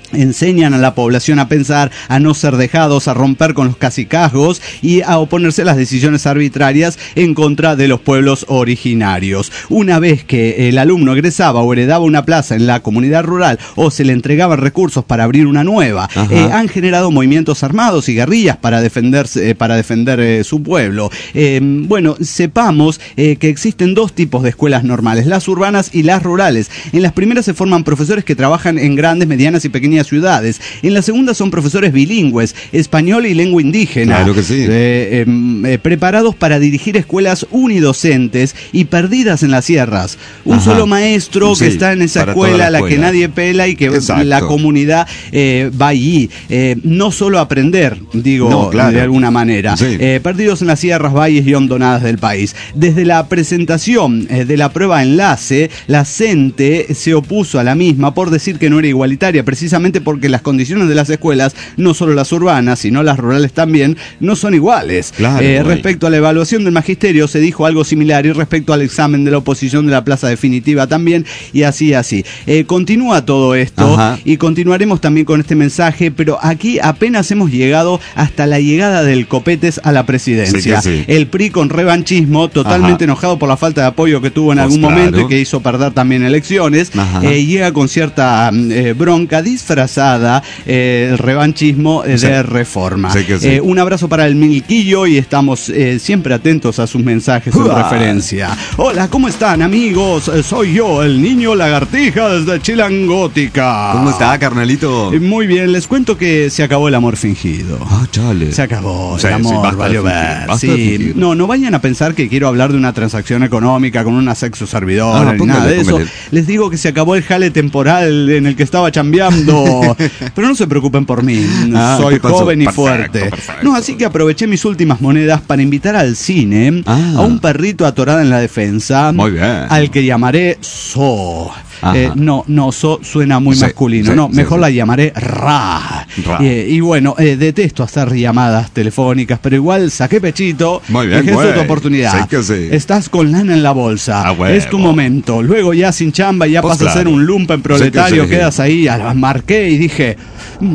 [SPEAKER 3] enseñan a la población a pensar, a no ser dejados, a romper con los cacicazgos y a oponerse a las decisiones arbitrarias en contra de los pueblos originarios. Una vez que el alumno egresaba o heredaba una plaza en la comunidad rural o se le entregaban recursos para abrir una nueva, eh, han generado movimientos armados y guerrillas para defenderse, eh, para defender eh, su pueblo. Eh, bueno, sepamos eh, que existen dos tipos de escuelas normales, las urbanas y las rurales. En las primeras se forman profesores que trabajan en grandes, medianas y pequeñas ciudades. En la segunda son profesores bilingües, español y lengua indígena.
[SPEAKER 4] Claro que sí.
[SPEAKER 3] Eh, eh, eh, preparados para dirigir escuelas unidocentes y perdidas en las sierras. Un
[SPEAKER 4] Ajá.
[SPEAKER 3] solo maestro
[SPEAKER 4] Sí,
[SPEAKER 3] que está en esa
[SPEAKER 4] para toda
[SPEAKER 3] escuela,
[SPEAKER 4] la
[SPEAKER 3] la, la que
[SPEAKER 4] escuela.
[SPEAKER 3] nadie pela y que
[SPEAKER 4] Exacto.
[SPEAKER 3] la comunidad eh, va allí. Eh, no solo a aprender, digo,
[SPEAKER 4] No, claro.
[SPEAKER 3] de alguna manera.
[SPEAKER 4] Sí.
[SPEAKER 3] Eh, perdidos en las sierras, valles y hondonadas del país. Desde la presentación eh, de la prueba enlace, la CENTE se opuso a la misma por decir que no era igualitaria, precisamente porque las condiciones de las escuelas, no solo las urbanas, sino las rurales también, no son iguales.
[SPEAKER 4] Claro,
[SPEAKER 3] eh,
[SPEAKER 4] güey.
[SPEAKER 3] respecto a la evaluación del magisterio se dijo algo similar, y respecto al examen de la oposición de la plaza definitiva también, y así, así. Eh, continúa todo esto,
[SPEAKER 4] Ajá.
[SPEAKER 3] y continuaremos también con este mensaje, pero aquí apenas hemos llegado hasta la llegada del Copetes a la presidencia.
[SPEAKER 4] Sí que sí.
[SPEAKER 3] El P R I con revanchismo, totalmente
[SPEAKER 4] Ajá.
[SPEAKER 3] enojado por la falta de apoyo que tuvo en
[SPEAKER 4] Pues
[SPEAKER 3] algún
[SPEAKER 4] claro.
[SPEAKER 3] momento y que hizo perder también elecciones,
[SPEAKER 4] Ajá.
[SPEAKER 3] eh, llega con cierta eh, bronca disfrazada, eh, el revanchismo eh,
[SPEAKER 4] Sí.
[SPEAKER 3] de Reforma.
[SPEAKER 4] Sí que sí.
[SPEAKER 3] Eh, un abrazo para el Milquillo y estamos eh, siempre atentos a sus mensajes en
[SPEAKER 4] ¡Uah!
[SPEAKER 3] referencia. Hola, ¿cómo están, amigos? Eh, Soy yo, el niño lagartija desde Chilangótica.
[SPEAKER 4] ¿Cómo está, carnalito?
[SPEAKER 3] Eh, Muy bien, les cuento que se acabó el amor fingido.
[SPEAKER 4] Ah, chale.
[SPEAKER 3] Se acabó,
[SPEAKER 4] Sí,
[SPEAKER 3] el
[SPEAKER 4] sí,
[SPEAKER 3] amor,
[SPEAKER 4] basta de
[SPEAKER 3] valió
[SPEAKER 4] fingir,
[SPEAKER 3] ver.
[SPEAKER 4] basta de
[SPEAKER 3] Sí.
[SPEAKER 4] fingir.
[SPEAKER 3] No, no vayan a pensar que quiero hablar de una transacción económica con una sexo servidora
[SPEAKER 4] Ah,
[SPEAKER 3] ni
[SPEAKER 4] póngale,
[SPEAKER 3] nada de eso.
[SPEAKER 4] póngale.
[SPEAKER 3] Les digo que se acabó el jale temporal en el que estaba chambeando. Pero no se preocupen por mí,
[SPEAKER 4] Ah,
[SPEAKER 3] soy
[SPEAKER 4] ¿qué pasó?
[SPEAKER 3] joven y
[SPEAKER 4] Perfecto,
[SPEAKER 3] fuerte.
[SPEAKER 4] perfecto.
[SPEAKER 3] No, así que aproveché mis últimas monedas para invitar al cine
[SPEAKER 4] Ah.
[SPEAKER 3] a un perrito atorado en la defensa.
[SPEAKER 4] Muy bien.
[SPEAKER 3] Al que llamaré So.
[SPEAKER 4] Ajá.
[SPEAKER 3] Eh, no, no, So suena muy
[SPEAKER 4] Sí,
[SPEAKER 3] masculino.
[SPEAKER 4] sí,
[SPEAKER 3] no,
[SPEAKER 4] sí,
[SPEAKER 3] mejor
[SPEAKER 4] sí.
[SPEAKER 3] la llamaré Ra.
[SPEAKER 4] Ra.
[SPEAKER 3] Eh, y bueno, eh, detesto hacer llamadas telefónicas, pero igual saqué pechito.
[SPEAKER 4] Muy bien,
[SPEAKER 3] Dejé
[SPEAKER 4] güey.
[SPEAKER 3] tu oportunidad.
[SPEAKER 4] Sí que sí.
[SPEAKER 3] Estás con lana en la bolsa.
[SPEAKER 4] Ah, huevo.
[SPEAKER 3] Es tu momento. Luego ya sin chamba, ya
[SPEAKER 4] Pues
[SPEAKER 3] pasas a ser
[SPEAKER 4] claro.
[SPEAKER 3] un lumpen proletario.
[SPEAKER 4] Sí que sí.
[SPEAKER 3] Quedas ahí, a- marqué y dije, "Mm,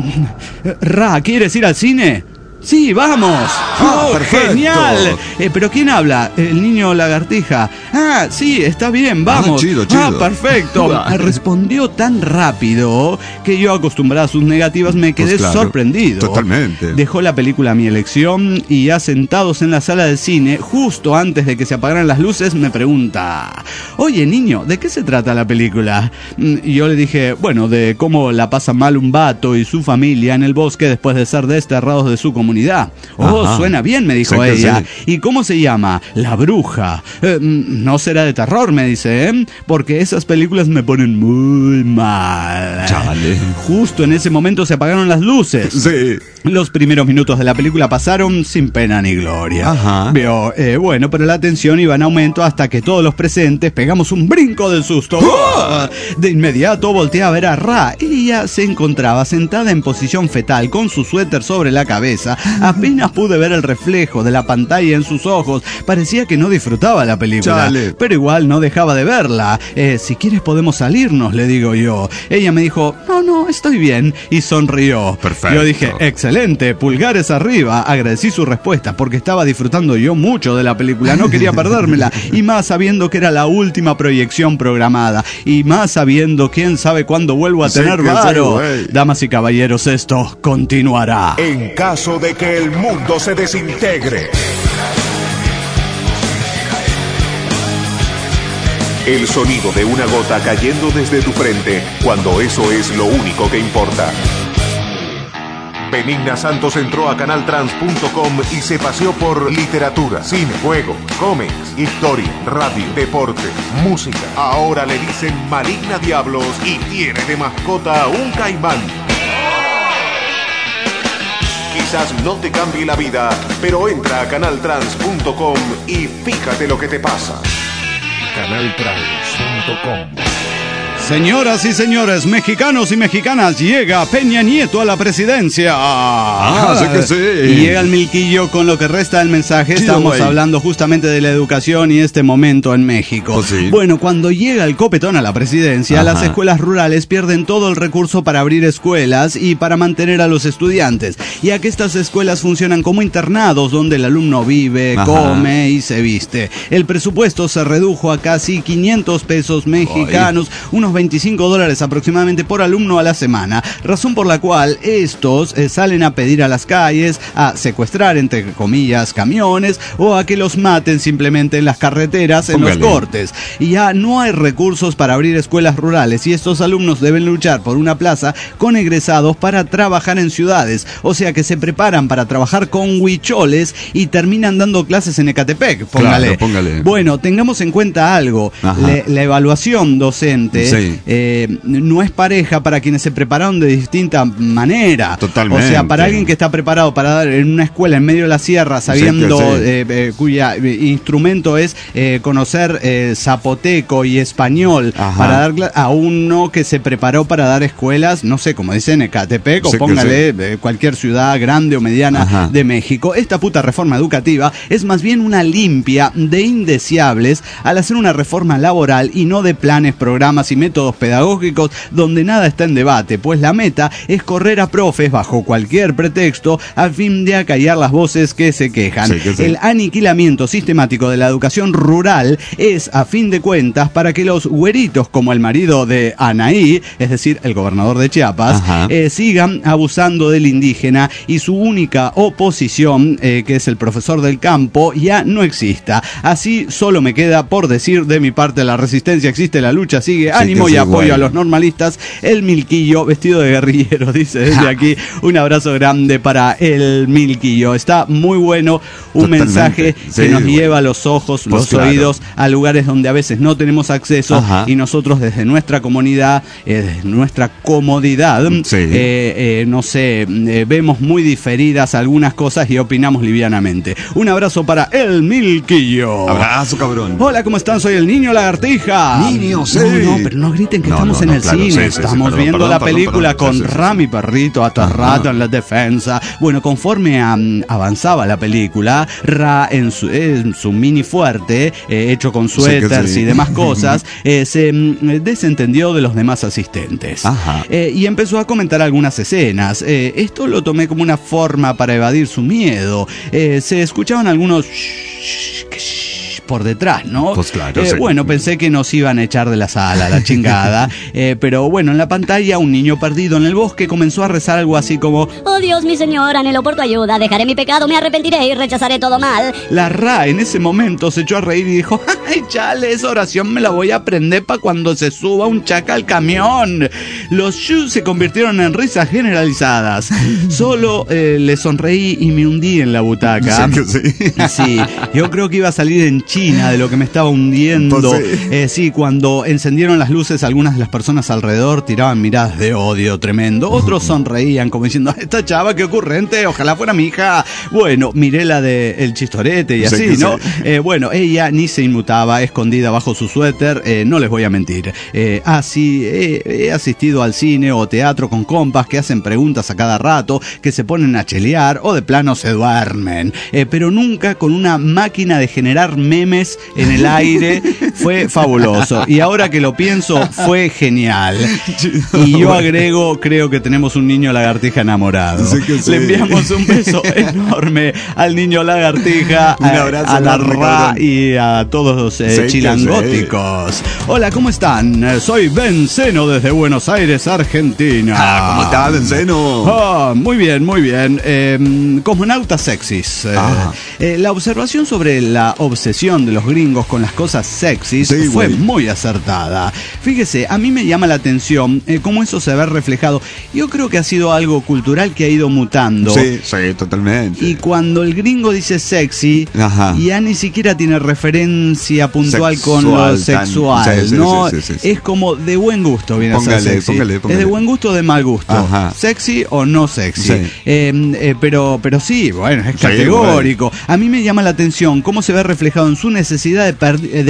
[SPEAKER 3] Ra, ¿quieres ir al cine? Sí, vamos.
[SPEAKER 4] Ah,
[SPEAKER 3] ¡Oh,
[SPEAKER 4] perfecto.
[SPEAKER 3] genial! Eh, ¿Pero quién habla? El niño lagartija. Ah, sí, está bien, vamos.
[SPEAKER 4] Ah, chido,
[SPEAKER 3] Ah,
[SPEAKER 4] chido.
[SPEAKER 3] perfecto.
[SPEAKER 4] Ah.
[SPEAKER 3] Respondió tan rápido que yo, acostumbrado a sus negativas, me quedé
[SPEAKER 4] Pues claro,
[SPEAKER 3] sorprendido.
[SPEAKER 4] totalmente.
[SPEAKER 3] Dejó la película a mi elección y ya sentados en la sala de cine, justo antes de que se apagaran las luces, me pregunta: oye, niño, ¿de qué se trata la película? Mm, Y yo le dije, bueno, de cómo la pasa mal un vato y su familia en el bosque después de ser desterrados de su comunidad. Oh,
[SPEAKER 4] Ajá.
[SPEAKER 3] suena bien, me dijo
[SPEAKER 4] Sí que
[SPEAKER 3] ella.
[SPEAKER 4] sí.
[SPEAKER 3] ¿Y cómo se llama? La Bruja. Eh, mm, no será de terror, me dice, ¿eh? Porque esas películas me ponen muy mal.
[SPEAKER 4] Chale.
[SPEAKER 3] Justo en ese momento se apagaron las luces.
[SPEAKER 4] Sí.
[SPEAKER 3] Los primeros minutos de la película pasaron sin pena ni gloria.
[SPEAKER 4] Ajá.
[SPEAKER 3] Veo, eh, bueno, pero la tensión iba en aumento hasta que todos los presentes pegamos un brinco del susto. ¡Ah! De inmediato volteé a ver a Ra. Ella se encontraba sentada en posición fetal con su suéter sobre la cabeza. Apenas pude ver el reflejo de la pantalla en sus ojos. Parecía que no disfrutaba la película.
[SPEAKER 4] Chale.
[SPEAKER 3] Pero igual no dejaba de verla. Eh, si quieres podemos salirnos, le digo yo. Ella me dijo, no, no, estoy bien. Y sonrió.
[SPEAKER 4] Perfecto.
[SPEAKER 3] Yo dije, excelente, pulgares arriba. Agradecí su respuesta porque estaba disfrutando yo mucho de la película. No quería perdérmela. Y más sabiendo que era la última proyección programada. Y más sabiendo quién sabe cuándo vuelvo a
[SPEAKER 4] Sí
[SPEAKER 3] tener
[SPEAKER 4] que sí,
[SPEAKER 3] varo.
[SPEAKER 4] güey.
[SPEAKER 3] Damas y caballeros, esto continuará.
[SPEAKER 5] En caso de que el mundo se desintegre,
[SPEAKER 2] El sonido de una gota cayendo desde tu frente cuando eso es lo único que importa. Benigna Santos entró a canal trans punto com y se paseó por literatura, cine, juego, cómics, historia, radio, deporte, música. Ahora le dicen Maligna Diablos y tiene de mascota un caimán. Quizás no te cambie la vida, pero entra a canal trans punto com y fíjate lo que te pasa.
[SPEAKER 5] canal trans punto com.
[SPEAKER 3] Señoras y señores, mexicanos y mexicanas, llega Peña Nieto a la presidencia.
[SPEAKER 4] Ah, sé que sí.
[SPEAKER 3] Y llega el Milquillo con lo que resta del mensaje.
[SPEAKER 4] Chido,
[SPEAKER 3] Estamos
[SPEAKER 4] güey.
[SPEAKER 3] hablando justamente de la educación y este momento en México.
[SPEAKER 4] Pues sí.
[SPEAKER 3] Bueno, cuando llega el copetón a la presidencia,
[SPEAKER 4] Ajá.
[SPEAKER 3] las escuelas rurales pierden todo el recurso para abrir escuelas y para mantener a los estudiantes, ya que estas escuelas funcionan como internados donde el alumno vive,
[SPEAKER 4] Ajá.
[SPEAKER 3] come y se viste. El presupuesto se redujo a casi quinientos pesos mexicanos, unos veinticinco dólares aproximadamente por alumno a la semana, razón por la cual estos eh, salen a pedir a las calles, a secuestrar entre comillas camiones o a que los maten simplemente en las carreteras, en
[SPEAKER 4] Póngale.
[SPEAKER 3] los cortes. Y ya no hay recursos para abrir escuelas rurales y estos alumnos deben luchar por una plaza con egresados para trabajar en ciudades, o sea que se preparan para trabajar con huicholes y terminan dando clases en Ecatepec, póngale.
[SPEAKER 4] Claro, póngale.
[SPEAKER 3] Bueno, tengamos en cuenta algo,
[SPEAKER 4] Ajá.
[SPEAKER 3] Le, la evaluación docente
[SPEAKER 4] Sí.
[SPEAKER 3] eh, no es pareja para quienes se prepararon de distinta manera.
[SPEAKER 4] Totalmente.
[SPEAKER 3] O sea, para alguien que está preparado para dar en una escuela en medio de la sierra, sabiendo
[SPEAKER 4] Sí, que sí.
[SPEAKER 3] eh, eh, cuya eh, instrumento es eh, conocer eh, zapoteco y español,
[SPEAKER 4] Ajá.
[SPEAKER 3] para dar cla- a uno que se preparó para dar escuelas, no sé, como dicen, Ecatepec, o
[SPEAKER 4] Sí, que
[SPEAKER 3] póngale eh, cualquier ciudad grande o mediana
[SPEAKER 4] Ajá.
[SPEAKER 3] de México. Esta puta reforma educativa es más bien una limpia de indeseables al hacer una reforma laboral y no de planes, programas y métodos pedagógicos donde nada está en debate, pues la meta es correr a profes bajo cualquier pretexto a fin de acallar las voces que se quejan.
[SPEAKER 4] Sí, que sí.
[SPEAKER 3] El aniquilamiento sistemático de la educación rural es, a fin de cuentas, para que los güeritos como el marido de Anaí, es decir, el gobernador de Chiapas,
[SPEAKER 4] Ajá.
[SPEAKER 3] eh, sigan abusando del indígena y su única oposición, eh, que es el profesor del campo, ya no exista. Así solo me queda por decir de mi parte: la resistencia existe, la lucha sigue,
[SPEAKER 4] Sí,
[SPEAKER 3] ánimo
[SPEAKER 4] que
[SPEAKER 3] y
[SPEAKER 4] sí,
[SPEAKER 3] apoyo
[SPEAKER 4] güey.
[SPEAKER 3] a los normalistas. El Milquillo vestido de guerrillero, dice desde aquí. Un abrazo grande para el Milquillo. Está muy bueno, un
[SPEAKER 4] Totalmente.
[SPEAKER 3] mensaje
[SPEAKER 4] Sí,
[SPEAKER 3] que nos
[SPEAKER 4] güey.
[SPEAKER 3] lleva los ojos,
[SPEAKER 4] Pues
[SPEAKER 3] los
[SPEAKER 4] claro.
[SPEAKER 3] oídos a lugares donde a veces no tenemos acceso.
[SPEAKER 4] Ajá.
[SPEAKER 3] Y nosotros desde nuestra comunidad, eh, desde nuestra comodidad,
[SPEAKER 4] Sí.
[SPEAKER 3] eh, eh, no sé, eh, vemos muy diferidas algunas cosas y opinamos livianamente. Un abrazo para el Milquillo.
[SPEAKER 4] Abrazo, cabrón.
[SPEAKER 3] Hola, ¿cómo están? Soy el Niño Lagartija.
[SPEAKER 4] Niño, sí.
[SPEAKER 3] No, no, pero no griten que
[SPEAKER 4] No,
[SPEAKER 3] estamos
[SPEAKER 4] no,
[SPEAKER 3] en
[SPEAKER 4] no,
[SPEAKER 3] el
[SPEAKER 4] claro,
[SPEAKER 3] cine.
[SPEAKER 4] sí, sí, sí,
[SPEAKER 3] estamos
[SPEAKER 4] perdón,
[SPEAKER 3] viendo
[SPEAKER 4] perdón,
[SPEAKER 3] la
[SPEAKER 4] perdón,
[SPEAKER 3] película
[SPEAKER 4] perdón.
[SPEAKER 3] con
[SPEAKER 4] Sí, sí, sí.
[SPEAKER 3] Rami Perrito, hasta
[SPEAKER 4] Ajá.
[SPEAKER 3] rato en la defensa. Bueno, conforme am, avanzaba la película, Ra en su, en su mini fuerte, eh, hecho con
[SPEAKER 4] Sí, que
[SPEAKER 3] suéteres
[SPEAKER 4] sí.
[SPEAKER 3] y demás cosas, eh, se mm, desentendió de los demás asistentes.
[SPEAKER 4] Ajá.
[SPEAKER 3] Eh, y empezó a comentar algunas escenas. Eh, esto lo tomé como una forma para evadir su miedo. Eh, se escuchaban algunos shh, shh, por detrás, ¿no?
[SPEAKER 4] Pues claro,
[SPEAKER 3] Eh,
[SPEAKER 4] sí.
[SPEAKER 3] Bueno, pensé que nos iban a echar de la sala, la chingada. Eh, pero bueno, en la pantalla un niño perdido en el bosque comenzó a rezar algo así como:
[SPEAKER 6] Oh Dios, mi Señor, anhelo por tu ayuda, dejaré mi pecado, me arrepentiré y rechazaré todo mal.
[SPEAKER 3] La Ra en ese momento se echó a reír y dijo: ¡ay, chale, esa oración me la voy a aprender para cuando se suba un chaca al camión! Los shus se convirtieron en risas generalizadas. Solo eh, le sonreí y me hundí en la butaca.
[SPEAKER 4] Sí, que sí.
[SPEAKER 3] Sí, yo creo que iba a salir en China de lo que me estaba hundiendo.
[SPEAKER 4] Pues sí.
[SPEAKER 3] Eh, sí, cuando encendieron las luces, algunas de las personas alrededor tiraban miradas de odio tremendo. Otros sonreían como diciendo: esta chava, qué ocurrente, ojalá fuera mi hija. Bueno, miré la de El Chistorete y
[SPEAKER 4] Sí,
[SPEAKER 3] así,
[SPEAKER 4] que
[SPEAKER 3] ¿no?
[SPEAKER 4] sí.
[SPEAKER 3] Eh, bueno, ella ni se inmutaba, escondida bajo su suéter, eh, no les voy a mentir. Eh, así, eh, he asistido al cine o teatro con compas que hacen preguntas a cada rato, que se ponen a chelear o de plano se duermen. Eh, pero nunca con una máquina de generar memes en el aire. Fue fabuloso. Y ahora que lo pienso, fue genial. Y yo agrego, creo que tenemos un niño lagartija enamorado.
[SPEAKER 4] Sí que sí.
[SPEAKER 3] Le enviamos un beso enorme al niño lagartija,
[SPEAKER 4] Un
[SPEAKER 3] a-
[SPEAKER 4] abrazo
[SPEAKER 3] a la
[SPEAKER 4] enorme,
[SPEAKER 3] Ra
[SPEAKER 4] cabrón.
[SPEAKER 3] y a todos los eh,
[SPEAKER 4] Sí que
[SPEAKER 3] chilangóticos. Hola, ¿cómo están? Eh, Soy Ben Seno desde Buenos Aires, Argentina.
[SPEAKER 4] Ah, ¿cómo estás, Benceno?
[SPEAKER 3] Ah, muy bien, muy bien. Eh, cosmonautas sexys. Eh,
[SPEAKER 4] Ah.
[SPEAKER 3] eh, la observación sobre la obsesión de los gringos con las cosas sexys
[SPEAKER 4] Sí,
[SPEAKER 3] fue
[SPEAKER 4] güey.
[SPEAKER 3] muy acertada. Fíjese, a mí me llama la atención eh, cómo eso se ve reflejado. Yo creo que ha sido algo cultural que ha ido mutando.
[SPEAKER 4] Sí, sí, totalmente.
[SPEAKER 3] Y cuando el gringo dice sexy,
[SPEAKER 4] Ajá.
[SPEAKER 3] ya ni siquiera tiene referencia puntual con lo
[SPEAKER 4] Sexual, tan-
[SPEAKER 3] sexual,
[SPEAKER 4] sí, sí,
[SPEAKER 3] ¿no?
[SPEAKER 4] sí, sí, sí, sí.
[SPEAKER 3] Es como de buen gusto, viene a ser
[SPEAKER 4] Póngale,
[SPEAKER 3] sexy.
[SPEAKER 4] póngale, póngale.
[SPEAKER 3] Es de buen gusto o de mal gusto.
[SPEAKER 4] Ajá.
[SPEAKER 3] Sexy o no sexy.
[SPEAKER 4] Sí.
[SPEAKER 3] Eh, eh, pero, pero sí, bueno, es
[SPEAKER 4] Sí,
[SPEAKER 3] categórico. A mí me llama la atención cómo se ve reflejado en su necesidad de, per- de pedir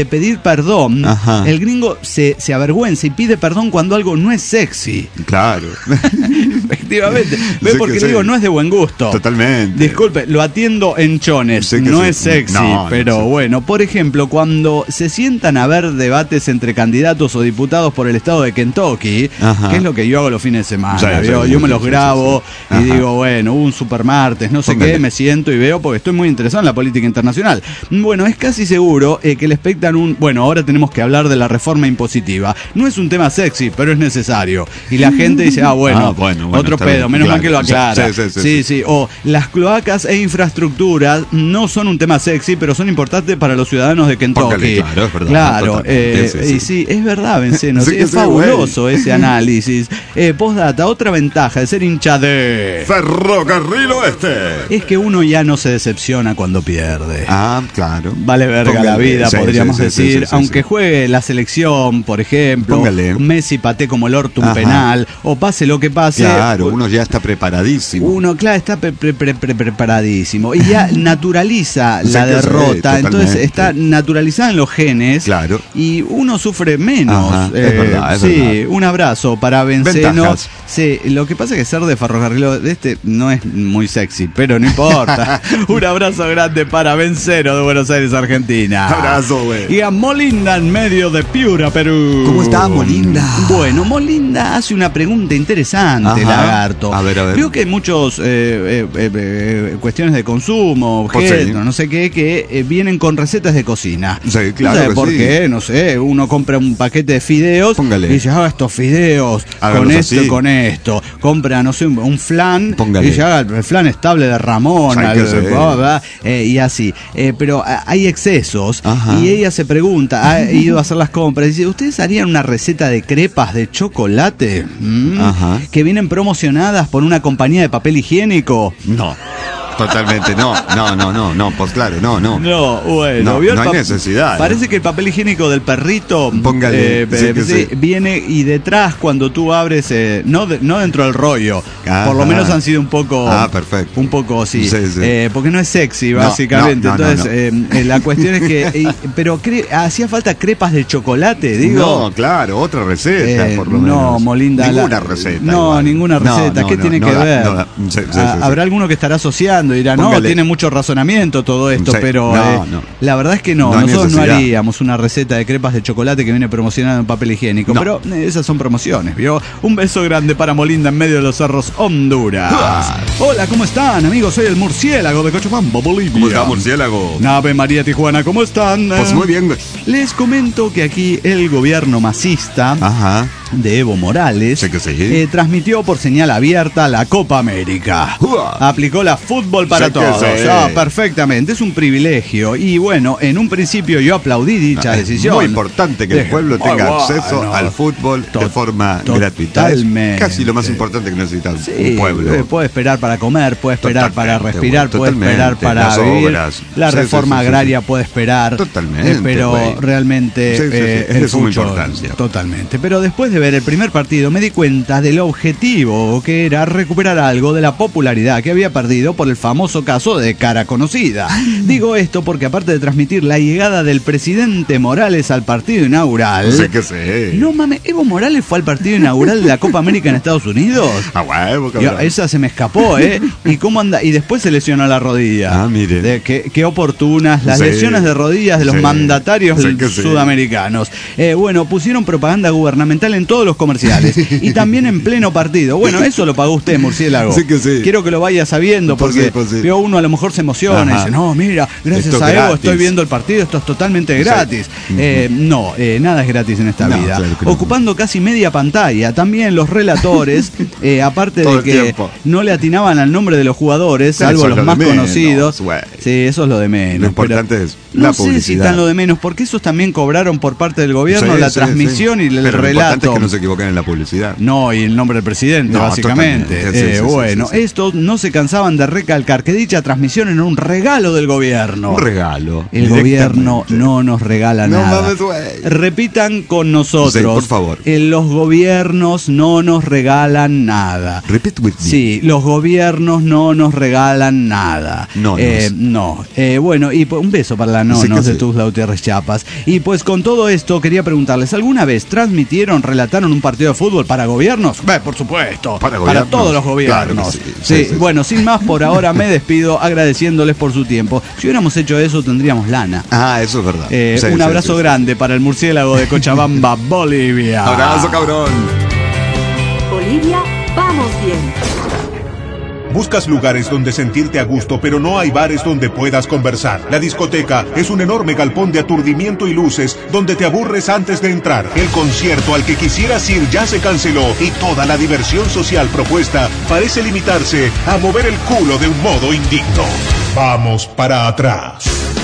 [SPEAKER 3] perdón,
[SPEAKER 4] Ajá.
[SPEAKER 3] el gringo se, se avergüenza y pide perdón cuando algo no es sexy.
[SPEAKER 4] Claro.
[SPEAKER 3] Efectivamente. ¿Ves?
[SPEAKER 4] Sí
[SPEAKER 3] Porque
[SPEAKER 4] que
[SPEAKER 3] le
[SPEAKER 4] sí.
[SPEAKER 3] digo, no es de buen gusto.
[SPEAKER 4] Totalmente.
[SPEAKER 3] Disculpe, lo atiendo en chones,
[SPEAKER 4] Sí que
[SPEAKER 3] no
[SPEAKER 4] sí.
[SPEAKER 3] es sexy,
[SPEAKER 4] No, no,
[SPEAKER 3] pero
[SPEAKER 4] sí.
[SPEAKER 3] bueno, por ejemplo, cuando se sientan a ver debates entre candidatos o diputados por el estado de Kentucky,
[SPEAKER 4] Ajá.
[SPEAKER 3] que es lo que yo hago los fines de semana,
[SPEAKER 4] Sí, sí,
[SPEAKER 3] ¿vio?
[SPEAKER 4] sí,
[SPEAKER 3] yo me
[SPEAKER 4] sí,
[SPEAKER 3] los
[SPEAKER 4] sí,
[SPEAKER 3] grabo
[SPEAKER 4] sí, sí.
[SPEAKER 3] y
[SPEAKER 4] Ajá.
[SPEAKER 3] digo, bueno, hubo un supermartes, no sé
[SPEAKER 4] Póngale.
[SPEAKER 3] qué, me siento y veo porque estoy muy interesado en la política internacional. Bueno, es casi seguro eh, que le expectan un, bueno, ahora tenemos que hablar de la reforma impositiva. No es un tema sexy, pero es necesario. Y la gente dice, ah, bueno,
[SPEAKER 4] Ah, bueno, bueno,
[SPEAKER 3] otro
[SPEAKER 4] está
[SPEAKER 3] pedo,
[SPEAKER 4] bien,
[SPEAKER 3] menos mal
[SPEAKER 4] claro.
[SPEAKER 3] que lo aclara.
[SPEAKER 4] Sí, sí, sí,
[SPEAKER 3] sí,
[SPEAKER 4] sí.
[SPEAKER 3] sí. O las cloacas e infraestructuras no son un tema sexy, pero son importantes para los ciudadanos de Kentucky.
[SPEAKER 4] Póngale, claro, es verdad,
[SPEAKER 3] Claro,
[SPEAKER 4] totalmente,
[SPEAKER 3] eh,
[SPEAKER 4] sí, sí.
[SPEAKER 3] y sí, es verdad, Benceno,
[SPEAKER 4] Sí
[SPEAKER 3] sí,
[SPEAKER 4] que
[SPEAKER 3] es
[SPEAKER 4] sí,
[SPEAKER 3] fabuloso ese análisis. Eh, postdata, otra ventaja de ser hincha de...
[SPEAKER 5] Ferrocarril Oeste.
[SPEAKER 3] Es que uno ya no se decepciona cuando pierde.
[SPEAKER 4] Ah, claro.
[SPEAKER 3] Vale verga
[SPEAKER 4] Póngale.
[SPEAKER 3] la vida,
[SPEAKER 4] Sí,
[SPEAKER 3] podríamos
[SPEAKER 4] sí, sí,
[SPEAKER 3] decir.
[SPEAKER 4] sí, sí,
[SPEAKER 3] aunque
[SPEAKER 4] sí.
[SPEAKER 3] juegue la selección, por ejemplo,
[SPEAKER 4] Póngale.
[SPEAKER 3] Messi patee como el orto un
[SPEAKER 4] Ajá.
[SPEAKER 3] penal, o pase lo que pase.
[SPEAKER 4] Claro, uno ya está preparadísimo.
[SPEAKER 3] Uno, claro, está pre- pre- pre- pre- preparadísimo y ya naturaliza
[SPEAKER 4] Sí,
[SPEAKER 3] la
[SPEAKER 4] que sí,
[SPEAKER 3] derrota, entonces
[SPEAKER 4] totalmente.
[SPEAKER 3] está naturalizada en los genes.
[SPEAKER 4] Claro.
[SPEAKER 3] Y uno sufre menos.
[SPEAKER 4] Ajá, es verdad, es
[SPEAKER 3] sí,
[SPEAKER 4] verdad.
[SPEAKER 3] un abrazo para Benceno.
[SPEAKER 4] Ventajas.
[SPEAKER 3] Sí, lo que pasa es que ser de ferrocarril de este no es muy sexy, pero no importa. Un abrazo grande para Benceno de Buenos Aires, Argentina.
[SPEAKER 4] Abrazo, güey.
[SPEAKER 3] Y a Molinda en medio de Piura, Perú.
[SPEAKER 4] ¿Cómo está, Molinda?
[SPEAKER 3] Bueno, Molinda hace una pregunta interesante,
[SPEAKER 4] Ajá.
[SPEAKER 3] Lagarto.
[SPEAKER 4] A ver, a ver.
[SPEAKER 3] Veo que hay muchos eh, eh, eh, eh, cuestiones de consumo,
[SPEAKER 4] Pues
[SPEAKER 3] objetos,
[SPEAKER 4] sí.
[SPEAKER 3] no sé qué, que eh, vienen con recetas de cocina.
[SPEAKER 4] Sí, claro
[SPEAKER 3] No sé
[SPEAKER 4] que
[SPEAKER 3] por
[SPEAKER 4] sí.
[SPEAKER 3] qué, no sé, uno compra un paquete de fideos
[SPEAKER 4] Póngale.
[SPEAKER 3] y dice, ah, estos fideos,
[SPEAKER 4] Hágalos
[SPEAKER 3] con esto
[SPEAKER 4] así.
[SPEAKER 3] y con esto. Compra, no sé, un, un flan
[SPEAKER 4] Póngale.
[SPEAKER 3] y dice, ah, el flan estable de Ramón,
[SPEAKER 4] Sí,
[SPEAKER 3] al-
[SPEAKER 4] que sí.
[SPEAKER 3] bla, bla, eh, y así. Eh, pero ah, hay excesos
[SPEAKER 4] Ajá.
[SPEAKER 3] y ella se pregunta, ha ido a hacer las compras y dice, ¿ustedes harían una receta de crepas de chocolate? ¿Mm?
[SPEAKER 4] Ajá.
[SPEAKER 3] Que vienen promocionadas por una compañía de papel higiénico.
[SPEAKER 4] No. Totalmente, no, no, no, no, no, pues claro, no, no.
[SPEAKER 3] No, bueno,
[SPEAKER 4] No,
[SPEAKER 3] ¿vio el
[SPEAKER 4] no hay
[SPEAKER 3] pap-
[SPEAKER 4] necesidad,
[SPEAKER 3] Parece
[SPEAKER 4] ¿eh?
[SPEAKER 3] que el papel higiénico del perrito
[SPEAKER 4] Póngale,
[SPEAKER 3] eh,
[SPEAKER 4] sí
[SPEAKER 3] eh,
[SPEAKER 4] que
[SPEAKER 3] sí,
[SPEAKER 4] sí.
[SPEAKER 3] viene y detrás cuando tú abres, eh, no, de- no dentro del rollo,
[SPEAKER 4] Ajá.
[SPEAKER 3] por lo menos han sido un poco,
[SPEAKER 4] Ah, perfecto.
[SPEAKER 3] un poco sí,
[SPEAKER 4] Sí, sí.
[SPEAKER 3] eh, porque no es sexy
[SPEAKER 4] No,
[SPEAKER 3] básicamente.
[SPEAKER 4] no, no,
[SPEAKER 3] Entonces,
[SPEAKER 4] no,
[SPEAKER 3] eh, eh, la cuestión es que, eh, pero cre- hacía falta crepas de chocolate, digo.
[SPEAKER 4] No, claro, otra receta,
[SPEAKER 3] Eh,
[SPEAKER 4] por lo
[SPEAKER 3] no,
[SPEAKER 4] menos.
[SPEAKER 3] Molinda.
[SPEAKER 4] Ninguna
[SPEAKER 3] la-
[SPEAKER 4] receta.
[SPEAKER 3] No,
[SPEAKER 4] igual.
[SPEAKER 3] ninguna
[SPEAKER 4] No,
[SPEAKER 3] receta.
[SPEAKER 4] no,
[SPEAKER 3] ¿Qué
[SPEAKER 4] no,
[SPEAKER 3] tiene
[SPEAKER 4] no
[SPEAKER 3] que
[SPEAKER 4] da-
[SPEAKER 3] ver?
[SPEAKER 4] no da- sí, sí,
[SPEAKER 3] Ah,
[SPEAKER 4] sí, sí.
[SPEAKER 3] Habrá alguno que estará asociando y dirá, no,
[SPEAKER 4] Póngale.
[SPEAKER 3] tiene mucho razonamiento todo esto,
[SPEAKER 4] Sí,
[SPEAKER 3] pero
[SPEAKER 4] no,
[SPEAKER 3] eh,
[SPEAKER 4] no.
[SPEAKER 3] la verdad es que no.
[SPEAKER 4] No hay
[SPEAKER 3] Nosotros no
[SPEAKER 4] necesidad.
[SPEAKER 3] haríamos una receta de crepas de chocolate que viene promocionada en papel higiénico,
[SPEAKER 4] No.
[SPEAKER 3] pero eh, esas son promociones, ¿vio? Un beso grande para Molinda en medio de los cerros, Honduras.
[SPEAKER 4] Ah.
[SPEAKER 3] Hola, ¿cómo están, amigos? Soy el murciélago de Cochabamba, Bolivia.
[SPEAKER 4] ¿Cómo está, murciélago?
[SPEAKER 3] Ave María Tijuana, ¿cómo están?
[SPEAKER 4] Pues muy bien.
[SPEAKER 3] Les comento que aquí el gobierno masista
[SPEAKER 4] Ajá.
[SPEAKER 3] de Evo Morales
[SPEAKER 4] Sí que sí.
[SPEAKER 3] eh, transmitió por señal abierta la Copa América.
[SPEAKER 4] Uah.
[SPEAKER 3] Aplicó la fútbol para
[SPEAKER 4] Sí que
[SPEAKER 3] todos.
[SPEAKER 4] sí.
[SPEAKER 3] Ah, perfectamente, es un privilegio. Y bueno, en un principio yo aplaudí dicha
[SPEAKER 4] Es
[SPEAKER 3] decisión.
[SPEAKER 4] muy importante que el
[SPEAKER 3] Dije,
[SPEAKER 4] pueblo
[SPEAKER 3] muy
[SPEAKER 4] tenga
[SPEAKER 3] bueno,
[SPEAKER 4] acceso al fútbol de
[SPEAKER 3] to-
[SPEAKER 4] forma gratuita. Es
[SPEAKER 3] totalmente.
[SPEAKER 4] casi lo más importante que necesita un
[SPEAKER 3] Sí,
[SPEAKER 4] pueblo.
[SPEAKER 3] eh, puede esperar para comer, puede esperar para
[SPEAKER 4] Totalmente,
[SPEAKER 3] respirar,
[SPEAKER 4] güey,
[SPEAKER 3] puede esperar
[SPEAKER 4] totalmente.
[SPEAKER 3] para
[SPEAKER 4] Las
[SPEAKER 3] vivir.
[SPEAKER 4] obras.
[SPEAKER 3] La
[SPEAKER 4] Sí,
[SPEAKER 3] reforma
[SPEAKER 4] sí, sí, sí,
[SPEAKER 3] agraria
[SPEAKER 4] sí.
[SPEAKER 3] puede esperar.
[SPEAKER 4] Totalmente,
[SPEAKER 3] eh, pero
[SPEAKER 4] güey.
[SPEAKER 3] realmente
[SPEAKER 4] Sí, sí, sí,
[SPEAKER 3] eh,
[SPEAKER 4] es
[SPEAKER 3] el
[SPEAKER 4] de suma
[SPEAKER 3] fútbol-
[SPEAKER 4] importancia.
[SPEAKER 3] Totalmente. Pero después de ver el primer partido me di cuenta del objetivo, que era recuperar algo de la popularidad que había perdido por el famoso caso de cara conocida. Digo esto porque aparte de transmitir la llegada del presidente Morales al partido inaugural,
[SPEAKER 4] Sí que sí.
[SPEAKER 3] no mames, Evo Morales fue al partido inaugural de la Copa América en Estados Unidos.
[SPEAKER 4] A huevo,
[SPEAKER 3] Yo-
[SPEAKER 4] cabrón.
[SPEAKER 3] esa se me escapó, ¿eh? ¿Y cómo anda? Y después se lesionó la rodilla.
[SPEAKER 4] Ah, mire.
[SPEAKER 3] De- qué, qué oportunas las
[SPEAKER 4] Sí.
[SPEAKER 3] lesiones de rodillas de los
[SPEAKER 4] Sí.
[SPEAKER 3] mandatarios
[SPEAKER 4] Sí que sí.
[SPEAKER 3] sudamericanos. Eh, bueno, pusieron propaganda gubernamental en todos los comerciales y también en pleno partido. Bueno, eso lo pagó usted, murciélago.
[SPEAKER 4] Sí que sí.
[SPEAKER 3] Quiero que lo vaya sabiendo
[SPEAKER 4] Pues
[SPEAKER 3] porque
[SPEAKER 4] sí, pues sí.
[SPEAKER 3] vio uno a lo mejor se emociona y
[SPEAKER 4] Ajá.
[SPEAKER 3] dice, no, mira, gracias
[SPEAKER 4] Esto es
[SPEAKER 3] a Evo
[SPEAKER 4] gratis.
[SPEAKER 3] estoy viendo el partido, esto es totalmente
[SPEAKER 4] Sí.
[SPEAKER 3] gratis. Eh, no, eh, nada es gratis en esta
[SPEAKER 4] No,
[SPEAKER 3] vida.
[SPEAKER 4] claro que no.
[SPEAKER 3] Ocupando casi media pantalla, también los relatores, eh, aparte
[SPEAKER 4] Todo
[SPEAKER 3] de
[SPEAKER 4] el
[SPEAKER 3] que
[SPEAKER 4] tiempo.
[SPEAKER 3] no le atinaban al nombre de los jugadores,
[SPEAKER 4] Eso
[SPEAKER 3] salvo
[SPEAKER 4] es
[SPEAKER 3] los
[SPEAKER 4] lo de
[SPEAKER 3] más
[SPEAKER 4] menos,
[SPEAKER 3] conocidos.
[SPEAKER 4] güey.
[SPEAKER 3] Sí, eso es lo de menos.
[SPEAKER 4] Lo importante
[SPEAKER 3] pero
[SPEAKER 4] es
[SPEAKER 3] no
[SPEAKER 4] la
[SPEAKER 3] sé si
[SPEAKER 4] publicidad.
[SPEAKER 3] tan lo de menos, porque esos también cobraron por parte del gobierno
[SPEAKER 4] Sí,
[SPEAKER 3] la
[SPEAKER 4] sí,
[SPEAKER 3] transmisión
[SPEAKER 4] sí.
[SPEAKER 3] y el
[SPEAKER 4] Pero lo importante
[SPEAKER 3] relato.
[SPEAKER 4] es que no se equivoquen en la publicidad.
[SPEAKER 3] No, y el nombre del presidente,
[SPEAKER 4] No,
[SPEAKER 3] básicamente.
[SPEAKER 4] totalmente. Sí,
[SPEAKER 3] Eh,
[SPEAKER 4] sí,
[SPEAKER 3] bueno,
[SPEAKER 4] sí, sí, sí.
[SPEAKER 3] estos no se cansaban de recalcar que dicha transmisión era un regalo del gobierno.
[SPEAKER 4] Un regalo.
[SPEAKER 3] El gobierno no nos regala
[SPEAKER 4] No
[SPEAKER 3] nada.
[SPEAKER 4] mames, güey.
[SPEAKER 3] Repitan con nosotros.
[SPEAKER 4] Sí, por favor.
[SPEAKER 3] Eh, los gobiernos no nos regalan nada.
[SPEAKER 4] Repeat with me.
[SPEAKER 3] Sí, los gobiernos no nos regalan nada.
[SPEAKER 4] No,
[SPEAKER 3] eh, no. Eh, bueno, y pues, un beso para la
[SPEAKER 4] Sí
[SPEAKER 3] nonos
[SPEAKER 4] que
[SPEAKER 3] de
[SPEAKER 4] sí.
[SPEAKER 3] Tuzla Gutiérrez Chiapas. Y pues con todo esto quería preguntarles, ¿alguna vez transmitieron, relataron un partido de fútbol para gobiernos? Bah, por supuesto.
[SPEAKER 4] Para gobiernos.
[SPEAKER 3] todos los gobiernos.
[SPEAKER 4] Claro que sí.
[SPEAKER 3] Sí,
[SPEAKER 4] Sí, sí, sí.
[SPEAKER 3] bueno, sin más por ahora me despido agradeciéndoles por su tiempo. Si hubiéramos hecho eso tendríamos lana.
[SPEAKER 4] Ah, eso es verdad.
[SPEAKER 3] Eh,
[SPEAKER 4] Sí,
[SPEAKER 3] un
[SPEAKER 4] sí,
[SPEAKER 3] abrazo
[SPEAKER 4] sí, sí.
[SPEAKER 3] grande para el murciélago de Cochabamba, Bolivia.
[SPEAKER 4] Abrazo, cabrón.
[SPEAKER 7] Bolivia, vamos bien.
[SPEAKER 2] Buscas lugares donde sentirte a gusto, pero no hay bares donde puedas conversar. La discoteca es un enorme galpón de aturdimiento y luces donde te aburres antes de entrar. El concierto al que quisieras ir ya se canceló y toda la diversión social propuesta parece limitarse a mover el culo de un modo indigno. Vamos para atrás.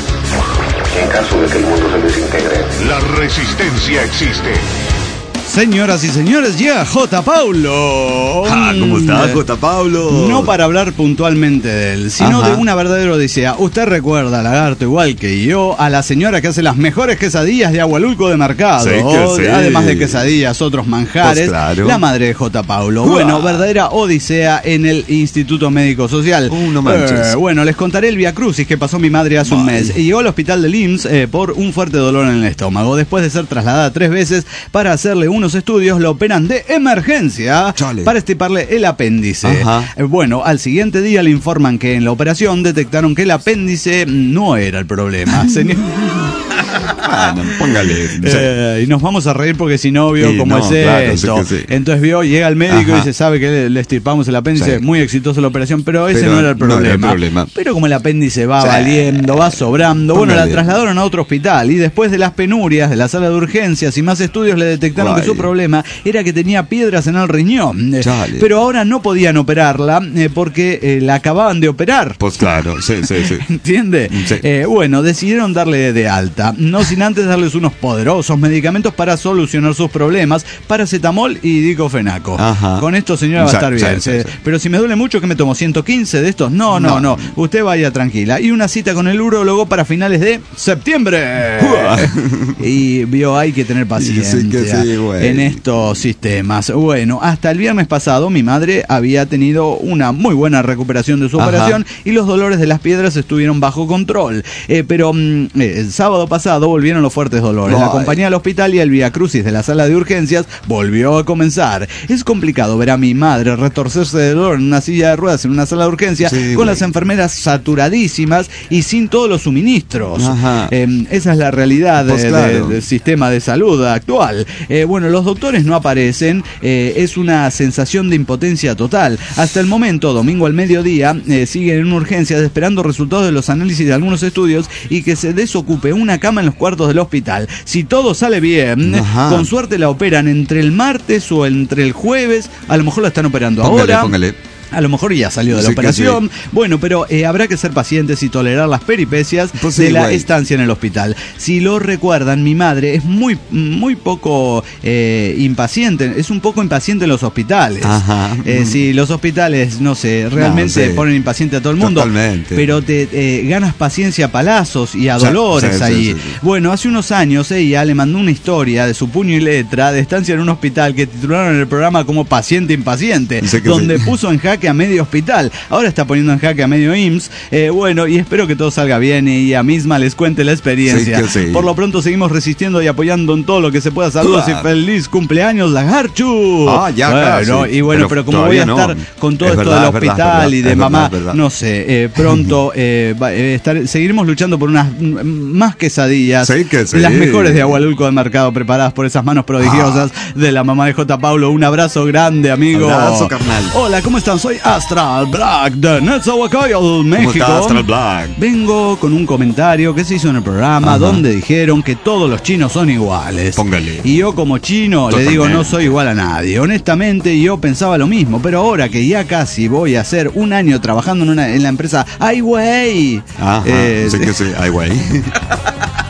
[SPEAKER 1] En caso de que el mundo se desintegre,
[SPEAKER 2] La resistencia existe.
[SPEAKER 3] Señoras y señores, llega J. Paulo.
[SPEAKER 4] Ah, ¿cómo estás,
[SPEAKER 3] Mm,
[SPEAKER 4] J. Pablo?
[SPEAKER 3] No para hablar puntualmente de él, sino
[SPEAKER 4] Ajá.
[SPEAKER 3] de una verdadera odisea. Usted recuerda, lagarto, igual que yo, a la señora que hace las mejores quesadillas de Agualulco de Mercado.
[SPEAKER 4] Sí que sí.
[SPEAKER 3] Además de quesadillas, otros manjares.
[SPEAKER 4] Pues claro.
[SPEAKER 3] La madre de J. Paulo.
[SPEAKER 4] Uah.
[SPEAKER 3] Bueno, verdadera odisea en el Instituto Médico Social.
[SPEAKER 4] Uh, no manches.
[SPEAKER 3] Eh, bueno, les contaré el viacrucis que pasó mi madre hace un
[SPEAKER 4] Ay.
[SPEAKER 3] mes. Y llegó al hospital del I M S S eh, por un fuerte dolor en el estómago. Después de ser trasladada tres veces para hacerle unos estudios, lo operan de emergencia
[SPEAKER 4] Chale.
[SPEAKER 3] para estiparle el apéndice.
[SPEAKER 4] Ajá.
[SPEAKER 3] Eh, Bueno, al siguiente día le informan que en la operación detectaron que el apéndice no era el problema. Señor.
[SPEAKER 4] Bueno, póngale.
[SPEAKER 3] Eh, y nos vamos a reír porque si no vio
[SPEAKER 4] Sí,
[SPEAKER 3] cómo
[SPEAKER 4] no,
[SPEAKER 3] es
[SPEAKER 4] claro,
[SPEAKER 3] esto.
[SPEAKER 4] sí que sí.
[SPEAKER 3] Entonces vio, llega el médico y
[SPEAKER 4] Ajá.
[SPEAKER 3] dice, sabe que le, le estirpamos el apéndice,
[SPEAKER 4] Sí.
[SPEAKER 3] muy exitosa la operación, pero ese
[SPEAKER 4] Pero
[SPEAKER 3] no era el
[SPEAKER 4] no era el
[SPEAKER 3] problema.
[SPEAKER 4] problema.
[SPEAKER 3] Pero como el apéndice va
[SPEAKER 4] Sí.
[SPEAKER 3] valiendo, va sobrando, bueno, la
[SPEAKER 4] Póngale.
[SPEAKER 3] trasladaron a otro hospital y después de las penurias de la sala de urgencias y más estudios le detectaron
[SPEAKER 4] Ay.
[SPEAKER 3] que su problema era que tenía piedras en el riñón. Eh,
[SPEAKER 4] Chale.
[SPEAKER 3] Pero ahora no podían operarla eh, porque eh, la acababan de operar.
[SPEAKER 4] Pues claro, sí, sí, sí.
[SPEAKER 3] ¿Entiende?
[SPEAKER 4] Sí.
[SPEAKER 3] Eh, bueno, decidieron darle de alta, no sin antes darles unos poderosos medicamentos para solucionar sus problemas, paracetamol y diclofenaco.
[SPEAKER 4] Ajá.
[SPEAKER 3] Con esto, señora, va a
[SPEAKER 4] Sí,
[SPEAKER 3] estar
[SPEAKER 4] sí,
[SPEAKER 3] bien.
[SPEAKER 4] sí,
[SPEAKER 3] Eh,
[SPEAKER 4] sí.
[SPEAKER 3] Pero si me duele mucho, ¿que me tomo? ¿ciento quince de estos? No, no, no,
[SPEAKER 4] No.
[SPEAKER 3] Usted vaya tranquila. Y una cita con el urólogo para finales de septiembre. Y vio, hay que tener paciencia
[SPEAKER 4] Sí que sí, güey.
[SPEAKER 3] en estos sistemas. Bueno, hasta el viernes pasado mi madre había tenido una muy buena recuperación de su
[SPEAKER 4] Ajá.
[SPEAKER 3] operación y los dolores de las piedras estuvieron bajo control. Eh, pero mm, eh, el sábado pasado volvieron los fuertes dolores. La
[SPEAKER 4] Ay.
[SPEAKER 3] compañía al hospital y el viacrucis de la sala de urgencias volvió a comenzar. Es complicado ver a mi madre retorcerse de dolor en una silla de ruedas en una sala de urgencias
[SPEAKER 4] Sí,
[SPEAKER 3] con
[SPEAKER 4] güey.
[SPEAKER 3] las enfermeras saturadísimas y sin todos los suministros.
[SPEAKER 4] Ajá.
[SPEAKER 3] Eh, esa es la realidad
[SPEAKER 4] Pues
[SPEAKER 3] de-
[SPEAKER 4] claro.
[SPEAKER 3] de- del sistema de salud actual. Eh, bueno, los doctores no aparecen, eh, es una sensación de impotencia total. Hasta el momento, domingo al mediodía, eh, siguen en urgencias esperando resultados de los análisis de algunos estudios y que se desocupe una cama en los cuartos del hospital. Si todo sale bien,
[SPEAKER 4] Ajá.
[SPEAKER 3] con suerte la operan entre el martes o entre el jueves, a lo mejor la están operando
[SPEAKER 4] Póngale,
[SPEAKER 3] ahora.
[SPEAKER 4] póngale.
[SPEAKER 3] A lo mejor ya salió de la
[SPEAKER 4] Sí que
[SPEAKER 3] operación. Bueno, pero eh, habrá que ser pacientes y tolerar las peripecias
[SPEAKER 4] Pues sí,
[SPEAKER 3] de la
[SPEAKER 4] güey.
[SPEAKER 3] estancia en el hospital. Si lo recuerdan, mi madre es muy, muy poco eh, impaciente, es un poco impaciente en los hospitales.
[SPEAKER 4] Ajá.
[SPEAKER 3] Eh, si los hospitales, no sé, realmente
[SPEAKER 4] No, sí.
[SPEAKER 3] ponen impaciente a todo el mundo.
[SPEAKER 4] Totalmente.
[SPEAKER 3] Pero te eh, ganas paciencia a palazos y a
[SPEAKER 4] Sí,
[SPEAKER 3] dolores
[SPEAKER 4] sí, sí,
[SPEAKER 3] ahí.
[SPEAKER 4] sí, sí.
[SPEAKER 3] Bueno, hace unos años ella le mandó una historia de su puño y letra de estancia en un hospital que titularon el programa como Paciente Impaciente,
[SPEAKER 4] Sí que
[SPEAKER 3] donde
[SPEAKER 4] sí.
[SPEAKER 3] puso en jaque a medio hospital. Ahora está poniendo en jaque a medio I M S S. Eh, bueno, y espero que todo salga bien y ella misma les cuente la experiencia.
[SPEAKER 4] Sí que sí.
[SPEAKER 3] Por lo pronto seguimos resistiendo y apoyando en todo lo que se pueda. Saludos
[SPEAKER 4] Ah.
[SPEAKER 3] y feliz cumpleaños, Lagarchu.
[SPEAKER 4] Ah, ya
[SPEAKER 3] bueno,
[SPEAKER 4] casi.
[SPEAKER 3] y bueno, pero,
[SPEAKER 4] Pero
[SPEAKER 3] como voy a
[SPEAKER 4] todavía
[SPEAKER 3] estar
[SPEAKER 4] no.
[SPEAKER 3] con todo
[SPEAKER 4] Es
[SPEAKER 3] esto
[SPEAKER 4] verdad,
[SPEAKER 3] del
[SPEAKER 4] es verdad,
[SPEAKER 3] hospital
[SPEAKER 4] es verdad,
[SPEAKER 3] y de
[SPEAKER 4] es verdad,
[SPEAKER 3] mamá,
[SPEAKER 4] es verdad.
[SPEAKER 3] no sé, eh, pronto eh, va- eh, estar- seguiremos luchando por unas mm, más quesadillas,
[SPEAKER 4] Sí que sí.
[SPEAKER 3] las mejores de Agualulco de Mercado, preparadas por esas manos prodigiosas de la mamá de J. Paulo. Un abrazo grande, amigo.
[SPEAKER 4] Abrazo, carnal.
[SPEAKER 3] Hola, ¿cómo están? Soy Astral Black de Netzahualcóyotl,
[SPEAKER 4] ¿Cómo
[SPEAKER 3] México.
[SPEAKER 4] estás, Astral Black?
[SPEAKER 3] Vengo con un comentario que se hizo en el programa
[SPEAKER 4] Ajá.
[SPEAKER 3] donde dijeron que todos los chinos son iguales.
[SPEAKER 4] Póngale.
[SPEAKER 3] Y yo como chino le digo,
[SPEAKER 4] Totalmente.
[SPEAKER 3] no soy igual a nadie. Honestamente yo pensaba lo mismo, pero ahora que ya casi voy a hacer un año trabajando en, una, en la empresa Ai Weiwei.
[SPEAKER 4] Ajá,
[SPEAKER 3] eh,
[SPEAKER 4] sí que sí, ay, güey.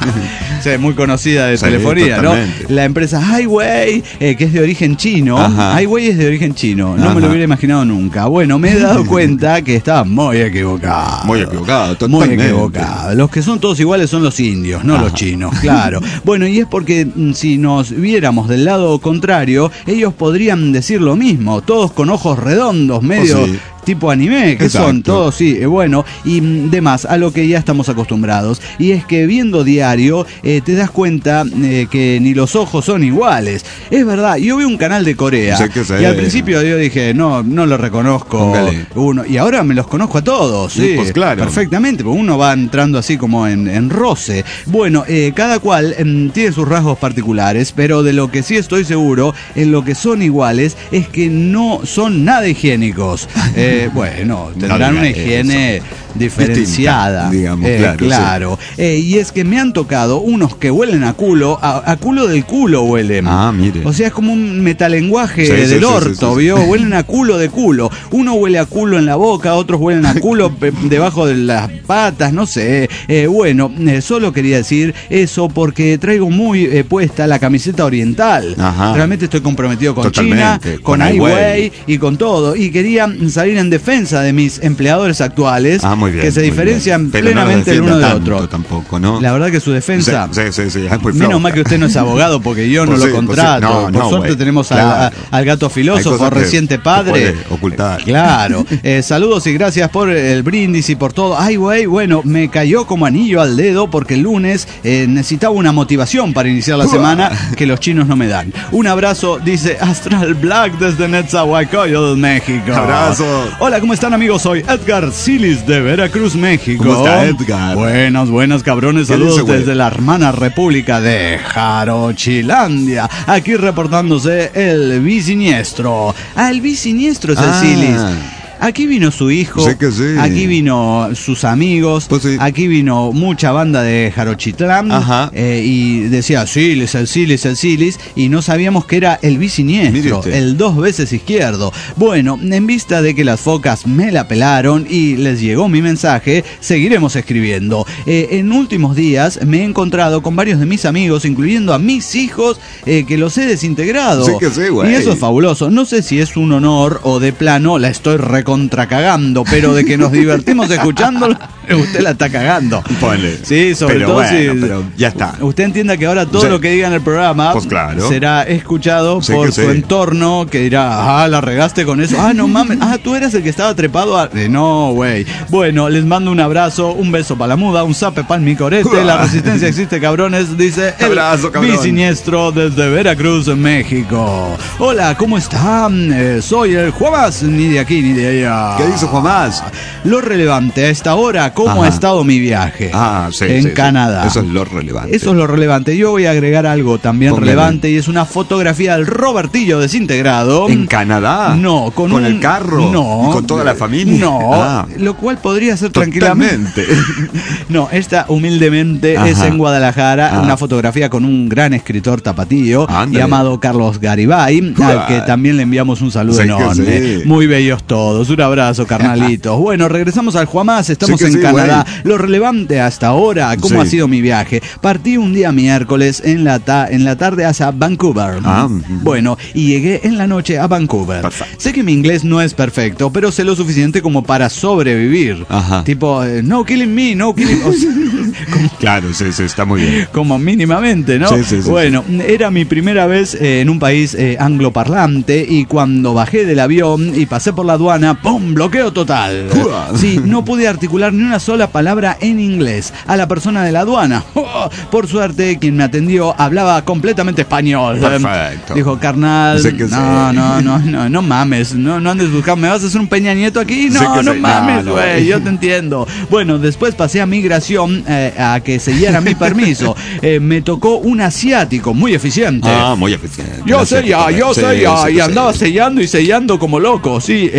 [SPEAKER 3] Sí, muy conocida de
[SPEAKER 4] Sí,
[SPEAKER 3] telefonía,
[SPEAKER 4] totalmente.
[SPEAKER 3] ¿no? La empresa Highway, eh, que es de origen chino.
[SPEAKER 4] Ajá.
[SPEAKER 3] Highway es de origen chino. No
[SPEAKER 4] Ajá.
[SPEAKER 3] me lo hubiera imaginado nunca. Bueno, me he dado cuenta que estaba muy equivocado.
[SPEAKER 4] Muy equivocado,
[SPEAKER 3] Muy
[SPEAKER 4] totalmente.
[SPEAKER 3] equivocado. Los que son todos iguales son los indios, no
[SPEAKER 4] Ajá.
[SPEAKER 3] los chinos, claro. Bueno, y es porque mm, si nos viéramos del lado contrario, ellos podrían decir lo mismo. Todos con ojos redondos, medio...
[SPEAKER 4] Oh, sí.
[SPEAKER 3] tipo anime, que
[SPEAKER 4] Exacto.
[SPEAKER 3] son todos, sí, eh, bueno, y mm, demás, a lo que ya estamos acostumbrados. Y es que viendo diario, eh, te das cuenta eh, que ni los ojos son iguales. Es verdad, yo vi un canal de Corea,
[SPEAKER 4] Sé que sé.
[SPEAKER 3] y al principio yo dije, no, no lo reconozco
[SPEAKER 4] Póngale.
[SPEAKER 3] uno, y ahora me los conozco a todos, sí,
[SPEAKER 4] Pues claro.
[SPEAKER 3] perfectamente, porque uno va entrando así como en, en roce. Bueno, eh, cada cual em, tiene sus rasgos particulares, pero de lo que sí estoy seguro, en lo que son iguales, es que no son nada higiénicos. Eh, bueno, tendrán
[SPEAKER 4] No
[SPEAKER 3] una
[SPEAKER 4] diga
[SPEAKER 3] higiene
[SPEAKER 4] eso.
[SPEAKER 3] diferenciada.
[SPEAKER 4] Distinta, digamos,
[SPEAKER 3] Eh,
[SPEAKER 4] claro, sí.
[SPEAKER 3] claro. Eh, y es que me han tocado unos que huelen a culo, a, a culo del culo huelen.
[SPEAKER 4] Ah, mire.
[SPEAKER 3] O sea, es como un metalenguaje
[SPEAKER 4] Sí, sí,
[SPEAKER 3] del
[SPEAKER 4] sí,
[SPEAKER 3] orto,
[SPEAKER 4] sí, sí, sí.
[SPEAKER 3] ¿vio? Huelen a culo de culo. Uno huele a culo en la boca, otros huelen a culo pe- debajo de las patas, no sé. Eh, bueno, eh, solo quería decir eso porque traigo muy eh, puesta la camiseta oriental.
[SPEAKER 4] Ajá.
[SPEAKER 3] Realmente estoy comprometido con
[SPEAKER 4] Totalmente,
[SPEAKER 3] China, con,
[SPEAKER 4] con
[SPEAKER 3] Highway
[SPEAKER 4] Highway
[SPEAKER 3] y con todo. Y quería salir en defensa de mis empleadores actuales,
[SPEAKER 4] Ah, muy bien.
[SPEAKER 3] que se
[SPEAKER 4] muy
[SPEAKER 3] diferencian
[SPEAKER 4] bien. Pero no
[SPEAKER 3] plenamente el
[SPEAKER 4] defienda
[SPEAKER 3] uno del
[SPEAKER 4] tanto
[SPEAKER 3] otro.
[SPEAKER 4] Tampoco, ¿no?
[SPEAKER 3] La verdad que su defensa...
[SPEAKER 4] Sí, sí, sí, sí, es muy
[SPEAKER 3] Menos
[SPEAKER 4] floja.
[SPEAKER 3] mal que usted no es abogado porque yo no
[SPEAKER 4] Pues
[SPEAKER 3] lo
[SPEAKER 4] sí, pues sí.
[SPEAKER 3] contrato.
[SPEAKER 4] No,
[SPEAKER 3] Por
[SPEAKER 4] no,
[SPEAKER 3] suerte
[SPEAKER 4] güey.
[SPEAKER 3] tenemos al,
[SPEAKER 4] Claro.
[SPEAKER 3] a- al gato
[SPEAKER 4] Hay
[SPEAKER 3] filósofo,
[SPEAKER 4] cosas que
[SPEAKER 3] reciente
[SPEAKER 4] se
[SPEAKER 3] padre.
[SPEAKER 4] puede ocultar.
[SPEAKER 3] Claro. Eh, saludos y gracias por el brindis y por todo. Ay, güey, bueno, me cayó como anillo al dedo porque el lunes eh, necesitaba una motivación para iniciar la semana que los chinos no me dan. Un abrazo, dice Astral Black desde Netzahualcoyotl, México.
[SPEAKER 4] Abrazo.
[SPEAKER 3] Hola, ¿cómo están, amigos? Soy Edgar Silis de Veracruz, México.
[SPEAKER 4] ¿Cómo está, Edgar?
[SPEAKER 3] Buenas, buenas, cabrones.
[SPEAKER 4] ¿Qué
[SPEAKER 3] Saludos
[SPEAKER 4] dice, güey?
[SPEAKER 3] desde la hermana república de Jarochilandia. Aquí reportándose el bisiniestro. Ah, el bisiniestro es el
[SPEAKER 4] Ah.
[SPEAKER 3] Silis. Aquí vino su hijo,
[SPEAKER 4] Sé que sí.
[SPEAKER 3] aquí vino sus amigos,
[SPEAKER 4] Pues sí.
[SPEAKER 3] aquí vino mucha banda de Jarochitlán,
[SPEAKER 4] Ajá.
[SPEAKER 3] eh, y decía Silis, el Silis, el Silis, y no sabíamos que era el
[SPEAKER 4] Mire
[SPEAKER 3] bisiniestro,
[SPEAKER 4] usted.
[SPEAKER 3] el dos veces izquierdo. Bueno, en vista de que las focas me la pelaron y les llegó mi mensaje, seguiremos escribiendo. Eh, en últimos días me he encontrado con varios de mis amigos, incluyendo a mis hijos, eh, que los he desintegrado.
[SPEAKER 4] Sí que sí, güey.
[SPEAKER 3] Y eso es fabuloso. No sé si es un honor o de plano la estoy recontracagando, pero de que nos divertimos escuchándolo, usted la está cagando.
[SPEAKER 4] Ponle.
[SPEAKER 3] Sí, sobre
[SPEAKER 4] Pero
[SPEAKER 3] todo
[SPEAKER 4] bueno,
[SPEAKER 3] si
[SPEAKER 4] pero ya está.
[SPEAKER 3] usted entienda que ahora todo
[SPEAKER 4] Sí.
[SPEAKER 3] lo que diga en el programa
[SPEAKER 4] Pues claro.
[SPEAKER 3] será escuchado
[SPEAKER 4] Sí
[SPEAKER 3] por
[SPEAKER 4] que
[SPEAKER 3] su
[SPEAKER 4] sí.
[SPEAKER 3] entorno, que dirá, ah, la regaste con eso. Ah, no mames. Ah, tú eras el que estaba trepado a... Eh, no, güey. Bueno, les mando un abrazo, un beso para la muda, un zape para mi corete. La resistencia existe, cabrones, dice el
[SPEAKER 4] Abrazo, cabrón.
[SPEAKER 3] bisiniestro desde Veracruz, México. Hola, ¿cómo están? Eh, soy el Juamas, ni de aquí ni de allá.
[SPEAKER 4] ¿Qué dice Juan Más?
[SPEAKER 3] Lo relevante a esta hora, ¿cómo
[SPEAKER 4] Ajá.
[SPEAKER 3] ha estado mi viaje?
[SPEAKER 4] Ah, sí.
[SPEAKER 3] En
[SPEAKER 4] sí, sí.
[SPEAKER 3] Canadá.
[SPEAKER 4] Eso es lo relevante.
[SPEAKER 3] Eso es lo relevante. Yo voy a agregar algo también
[SPEAKER 4] Póngale.
[SPEAKER 3] relevante y es una fotografía del Robertillo desintegrado.
[SPEAKER 4] ¿En Canadá?
[SPEAKER 3] No, con,
[SPEAKER 4] ¿Con
[SPEAKER 3] un-
[SPEAKER 4] el carro?
[SPEAKER 3] No.
[SPEAKER 4] ¿Y con toda la familia?
[SPEAKER 3] No,
[SPEAKER 4] Ah.
[SPEAKER 3] lo cual podría ser tranquilamente.
[SPEAKER 4] Totalmente.
[SPEAKER 3] No, esta humildemente
[SPEAKER 4] Ajá.
[SPEAKER 3] es en Guadalajara,
[SPEAKER 4] Ah.
[SPEAKER 3] una fotografía con un gran escritor tapatío
[SPEAKER 4] Ándale.
[SPEAKER 3] llamado Carlos Garibay, al
[SPEAKER 4] Uah.
[SPEAKER 3] que también le enviamos un saludo
[SPEAKER 4] Sí que
[SPEAKER 3] enorme.
[SPEAKER 4] sí.
[SPEAKER 3] Muy bellos todos. Un abrazo, carnalitos. Bueno, regresamos al Juamás, estamos
[SPEAKER 4] Sí que
[SPEAKER 3] en
[SPEAKER 4] sí,
[SPEAKER 3] Canadá.
[SPEAKER 4] güey.
[SPEAKER 3] Lo relevante hasta ahora, ¿cómo
[SPEAKER 4] Sí.
[SPEAKER 3] ha sido mi viaje? Partí un día miércoles en la, ta- en la tarde hacia Vancouver.
[SPEAKER 4] Ah.
[SPEAKER 3] Bueno, y llegué en la noche a Vancouver.
[SPEAKER 4] Perfecto.
[SPEAKER 3] Sé que mi inglés no es perfecto, pero sé lo suficiente como para sobrevivir.
[SPEAKER 4] Ajá.
[SPEAKER 3] Tipo, eh, no killing me, no killing... o sea, como,
[SPEAKER 4] Claro, sí, sí, está muy bien.
[SPEAKER 3] como mínimamente, ¿no?
[SPEAKER 4] Sí, sí, sí,
[SPEAKER 3] bueno, era mi primera vez eh, en un país eh, angloparlante y cuando bajé del avión y pasé por la aduana, ¡pum! Bloqueo total.
[SPEAKER 4] Uah.
[SPEAKER 3] Sí, no pude articular ni una sola palabra en inglés a la persona de la aduana. Por suerte, quien me atendió hablaba completamente español.
[SPEAKER 4] Perfecto.
[SPEAKER 3] Dijo, carnal,
[SPEAKER 4] Sé que
[SPEAKER 3] no,
[SPEAKER 4] sí.
[SPEAKER 3] no, no, no, no mames, no, no andes buscando, ¿me vas a hacer un Peña Nieto aquí?
[SPEAKER 4] Sé
[SPEAKER 3] No,
[SPEAKER 4] que
[SPEAKER 3] no
[SPEAKER 4] sí.
[SPEAKER 3] mames,
[SPEAKER 4] No, no,
[SPEAKER 3] güey,
[SPEAKER 4] güey.
[SPEAKER 3] yo te entiendo. Bueno, después pasé a migración eh, a que sellara mi permiso. Eh, me tocó un asiático muy eficiente.
[SPEAKER 4] Ah, muy eficiente.
[SPEAKER 3] Yo
[SPEAKER 4] Lo sé
[SPEAKER 3] sé ya,
[SPEAKER 4] que-
[SPEAKER 3] yo
[SPEAKER 4] sí,
[SPEAKER 3] sé ya,
[SPEAKER 4] sí,
[SPEAKER 3] y
[SPEAKER 4] sí.
[SPEAKER 3] andaba sellando y sellando como loco, sí, eh, por el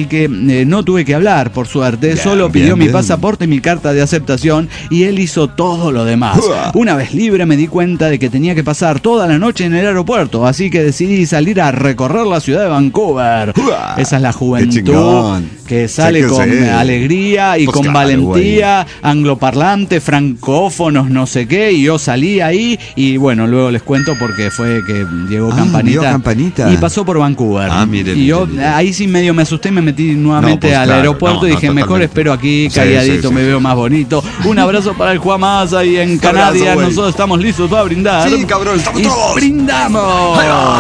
[SPEAKER 3] al que eh, no tuve que hablar, por suerte.
[SPEAKER 4] Bien,
[SPEAKER 3] Solo pidió
[SPEAKER 4] bien,
[SPEAKER 3] mi
[SPEAKER 4] bien.
[SPEAKER 3] pasaporte y mi carta de aceptación y él hizo todo lo demás.
[SPEAKER 4] Uah.
[SPEAKER 3] Una vez libre me di cuenta de que tenía que pasar toda la noche en el aeropuerto, así que decidí salir a recorrer la ciudad de Vancouver.
[SPEAKER 4] Uah.
[SPEAKER 3] Esa es la
[SPEAKER 4] Qué
[SPEAKER 3] juventud
[SPEAKER 4] chingón.
[SPEAKER 3] que sale
[SPEAKER 4] Sí que
[SPEAKER 3] con
[SPEAKER 4] sí.
[SPEAKER 3] alegría y
[SPEAKER 4] Pues
[SPEAKER 3] con
[SPEAKER 4] claro,
[SPEAKER 3] valentía, angloparlante, francófonos, no sé qué, y yo salí ahí y bueno, luego les cuento porque fue que llegó
[SPEAKER 4] Ah,
[SPEAKER 3] Campanita,
[SPEAKER 4] vio Campanita.
[SPEAKER 3] y pasó por Vancouver.
[SPEAKER 4] Ah, mire,
[SPEAKER 3] y
[SPEAKER 4] mire,
[SPEAKER 3] yo
[SPEAKER 4] mire.
[SPEAKER 3] ahí sí medio me asusté y me metí nuevamente
[SPEAKER 4] No, pues
[SPEAKER 3] al
[SPEAKER 4] claro,
[SPEAKER 3] aeropuerto
[SPEAKER 4] no,
[SPEAKER 3] y
[SPEAKER 4] no,
[SPEAKER 3] dije, mejor
[SPEAKER 4] totalmente.
[SPEAKER 3] espero aquí,
[SPEAKER 4] Sí,
[SPEAKER 3] calladito,
[SPEAKER 4] sí,
[SPEAKER 3] me
[SPEAKER 4] sí.
[SPEAKER 3] veo más bonito. Un abrazo para el Juan Maza ahí en
[SPEAKER 4] Abrazo,
[SPEAKER 3] Canarias,
[SPEAKER 4] güey.
[SPEAKER 3] nosotros estamos listos para brindar.
[SPEAKER 4] Sí, cabrón, estamos
[SPEAKER 3] y
[SPEAKER 4] todos.
[SPEAKER 3] brindamos.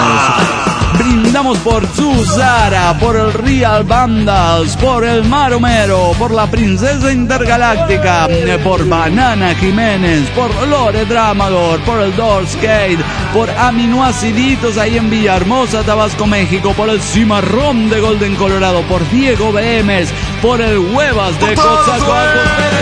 [SPEAKER 3] Brindamos por Susara, por el Real Bandas, por el Maromero, por la Princesa Intergaláctica, eh, por Banana Jiménez, por Lore Dramador, por el Doorskate, por Aminoaciditos ahí en Villahermosa, Tabasco, México, por el Cimarrón de Golden, Colorado, por Diego B M, por el Huevas de Coatzacoalcos.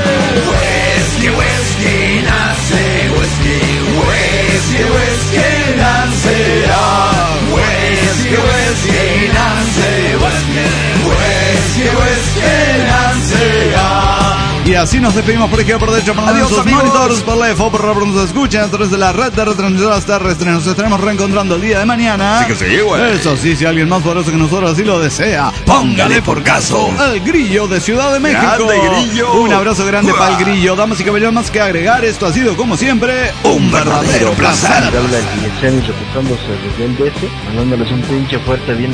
[SPEAKER 3] Whisky, whisky, nace, whisky, whisky, whisky, nace, ah, whisky, whisky, nace, whisky, whisky, whisky, nace, ah. Y así nos despedimos por aquí, por de hecho, por
[SPEAKER 4] Adiós,
[SPEAKER 3] nuestros
[SPEAKER 4] amigos.
[SPEAKER 3] monitores, por la F O, por la por nos escuchan a través de la red de retransmisoras terrestres. Nos estaremos reencontrando el día de mañana.
[SPEAKER 4] Sí que sí, güey.
[SPEAKER 3] Eso sí, si alguien más poderoso que nosotros así lo desea, póngale por caso. El Grillo de Ciudad de México.
[SPEAKER 4] Grande, Grillo.
[SPEAKER 3] Un abrazo grande
[SPEAKER 4] Uah.
[SPEAKER 3] para el Grillo. Damas y caballeros, más que agregar, esto ha sido, como siempre, un verdadero placer.
[SPEAKER 8] Habla el Guillechani reportándose desde el D S, mandándoles un pinche fuerte bien...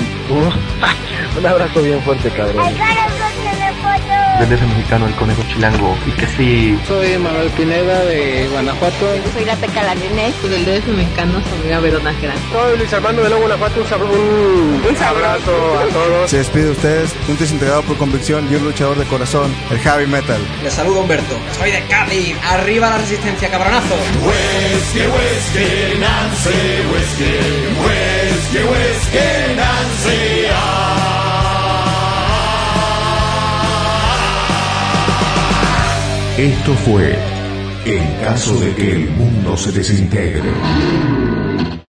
[SPEAKER 8] Uh, un abrazo bien fuerte, cabrón. Del D S mexicano, el conejo chilango, y que sí...
[SPEAKER 9] Soy Manuel Pineda de Guanajuato.
[SPEAKER 10] Soy la Peca Larinés, del D S mexicano, soy amiga Verona Gran.
[SPEAKER 8] Soy Luis Armando de León, Guanajuato, un, sab- un, un abrazo a todos.
[SPEAKER 11] Se despide de ustedes, un desintegrado por convicción y un luchador de corazón, el heavy metal.
[SPEAKER 12] Les saludo Humberto, soy de Cádiz, arriba la resistencia, cabronazo.
[SPEAKER 13] Whisky, whisky, Nancy, whisky, whisky, whisky, Nancy, ah.
[SPEAKER 2] Esto fue En caso de que el mundo se desintegre.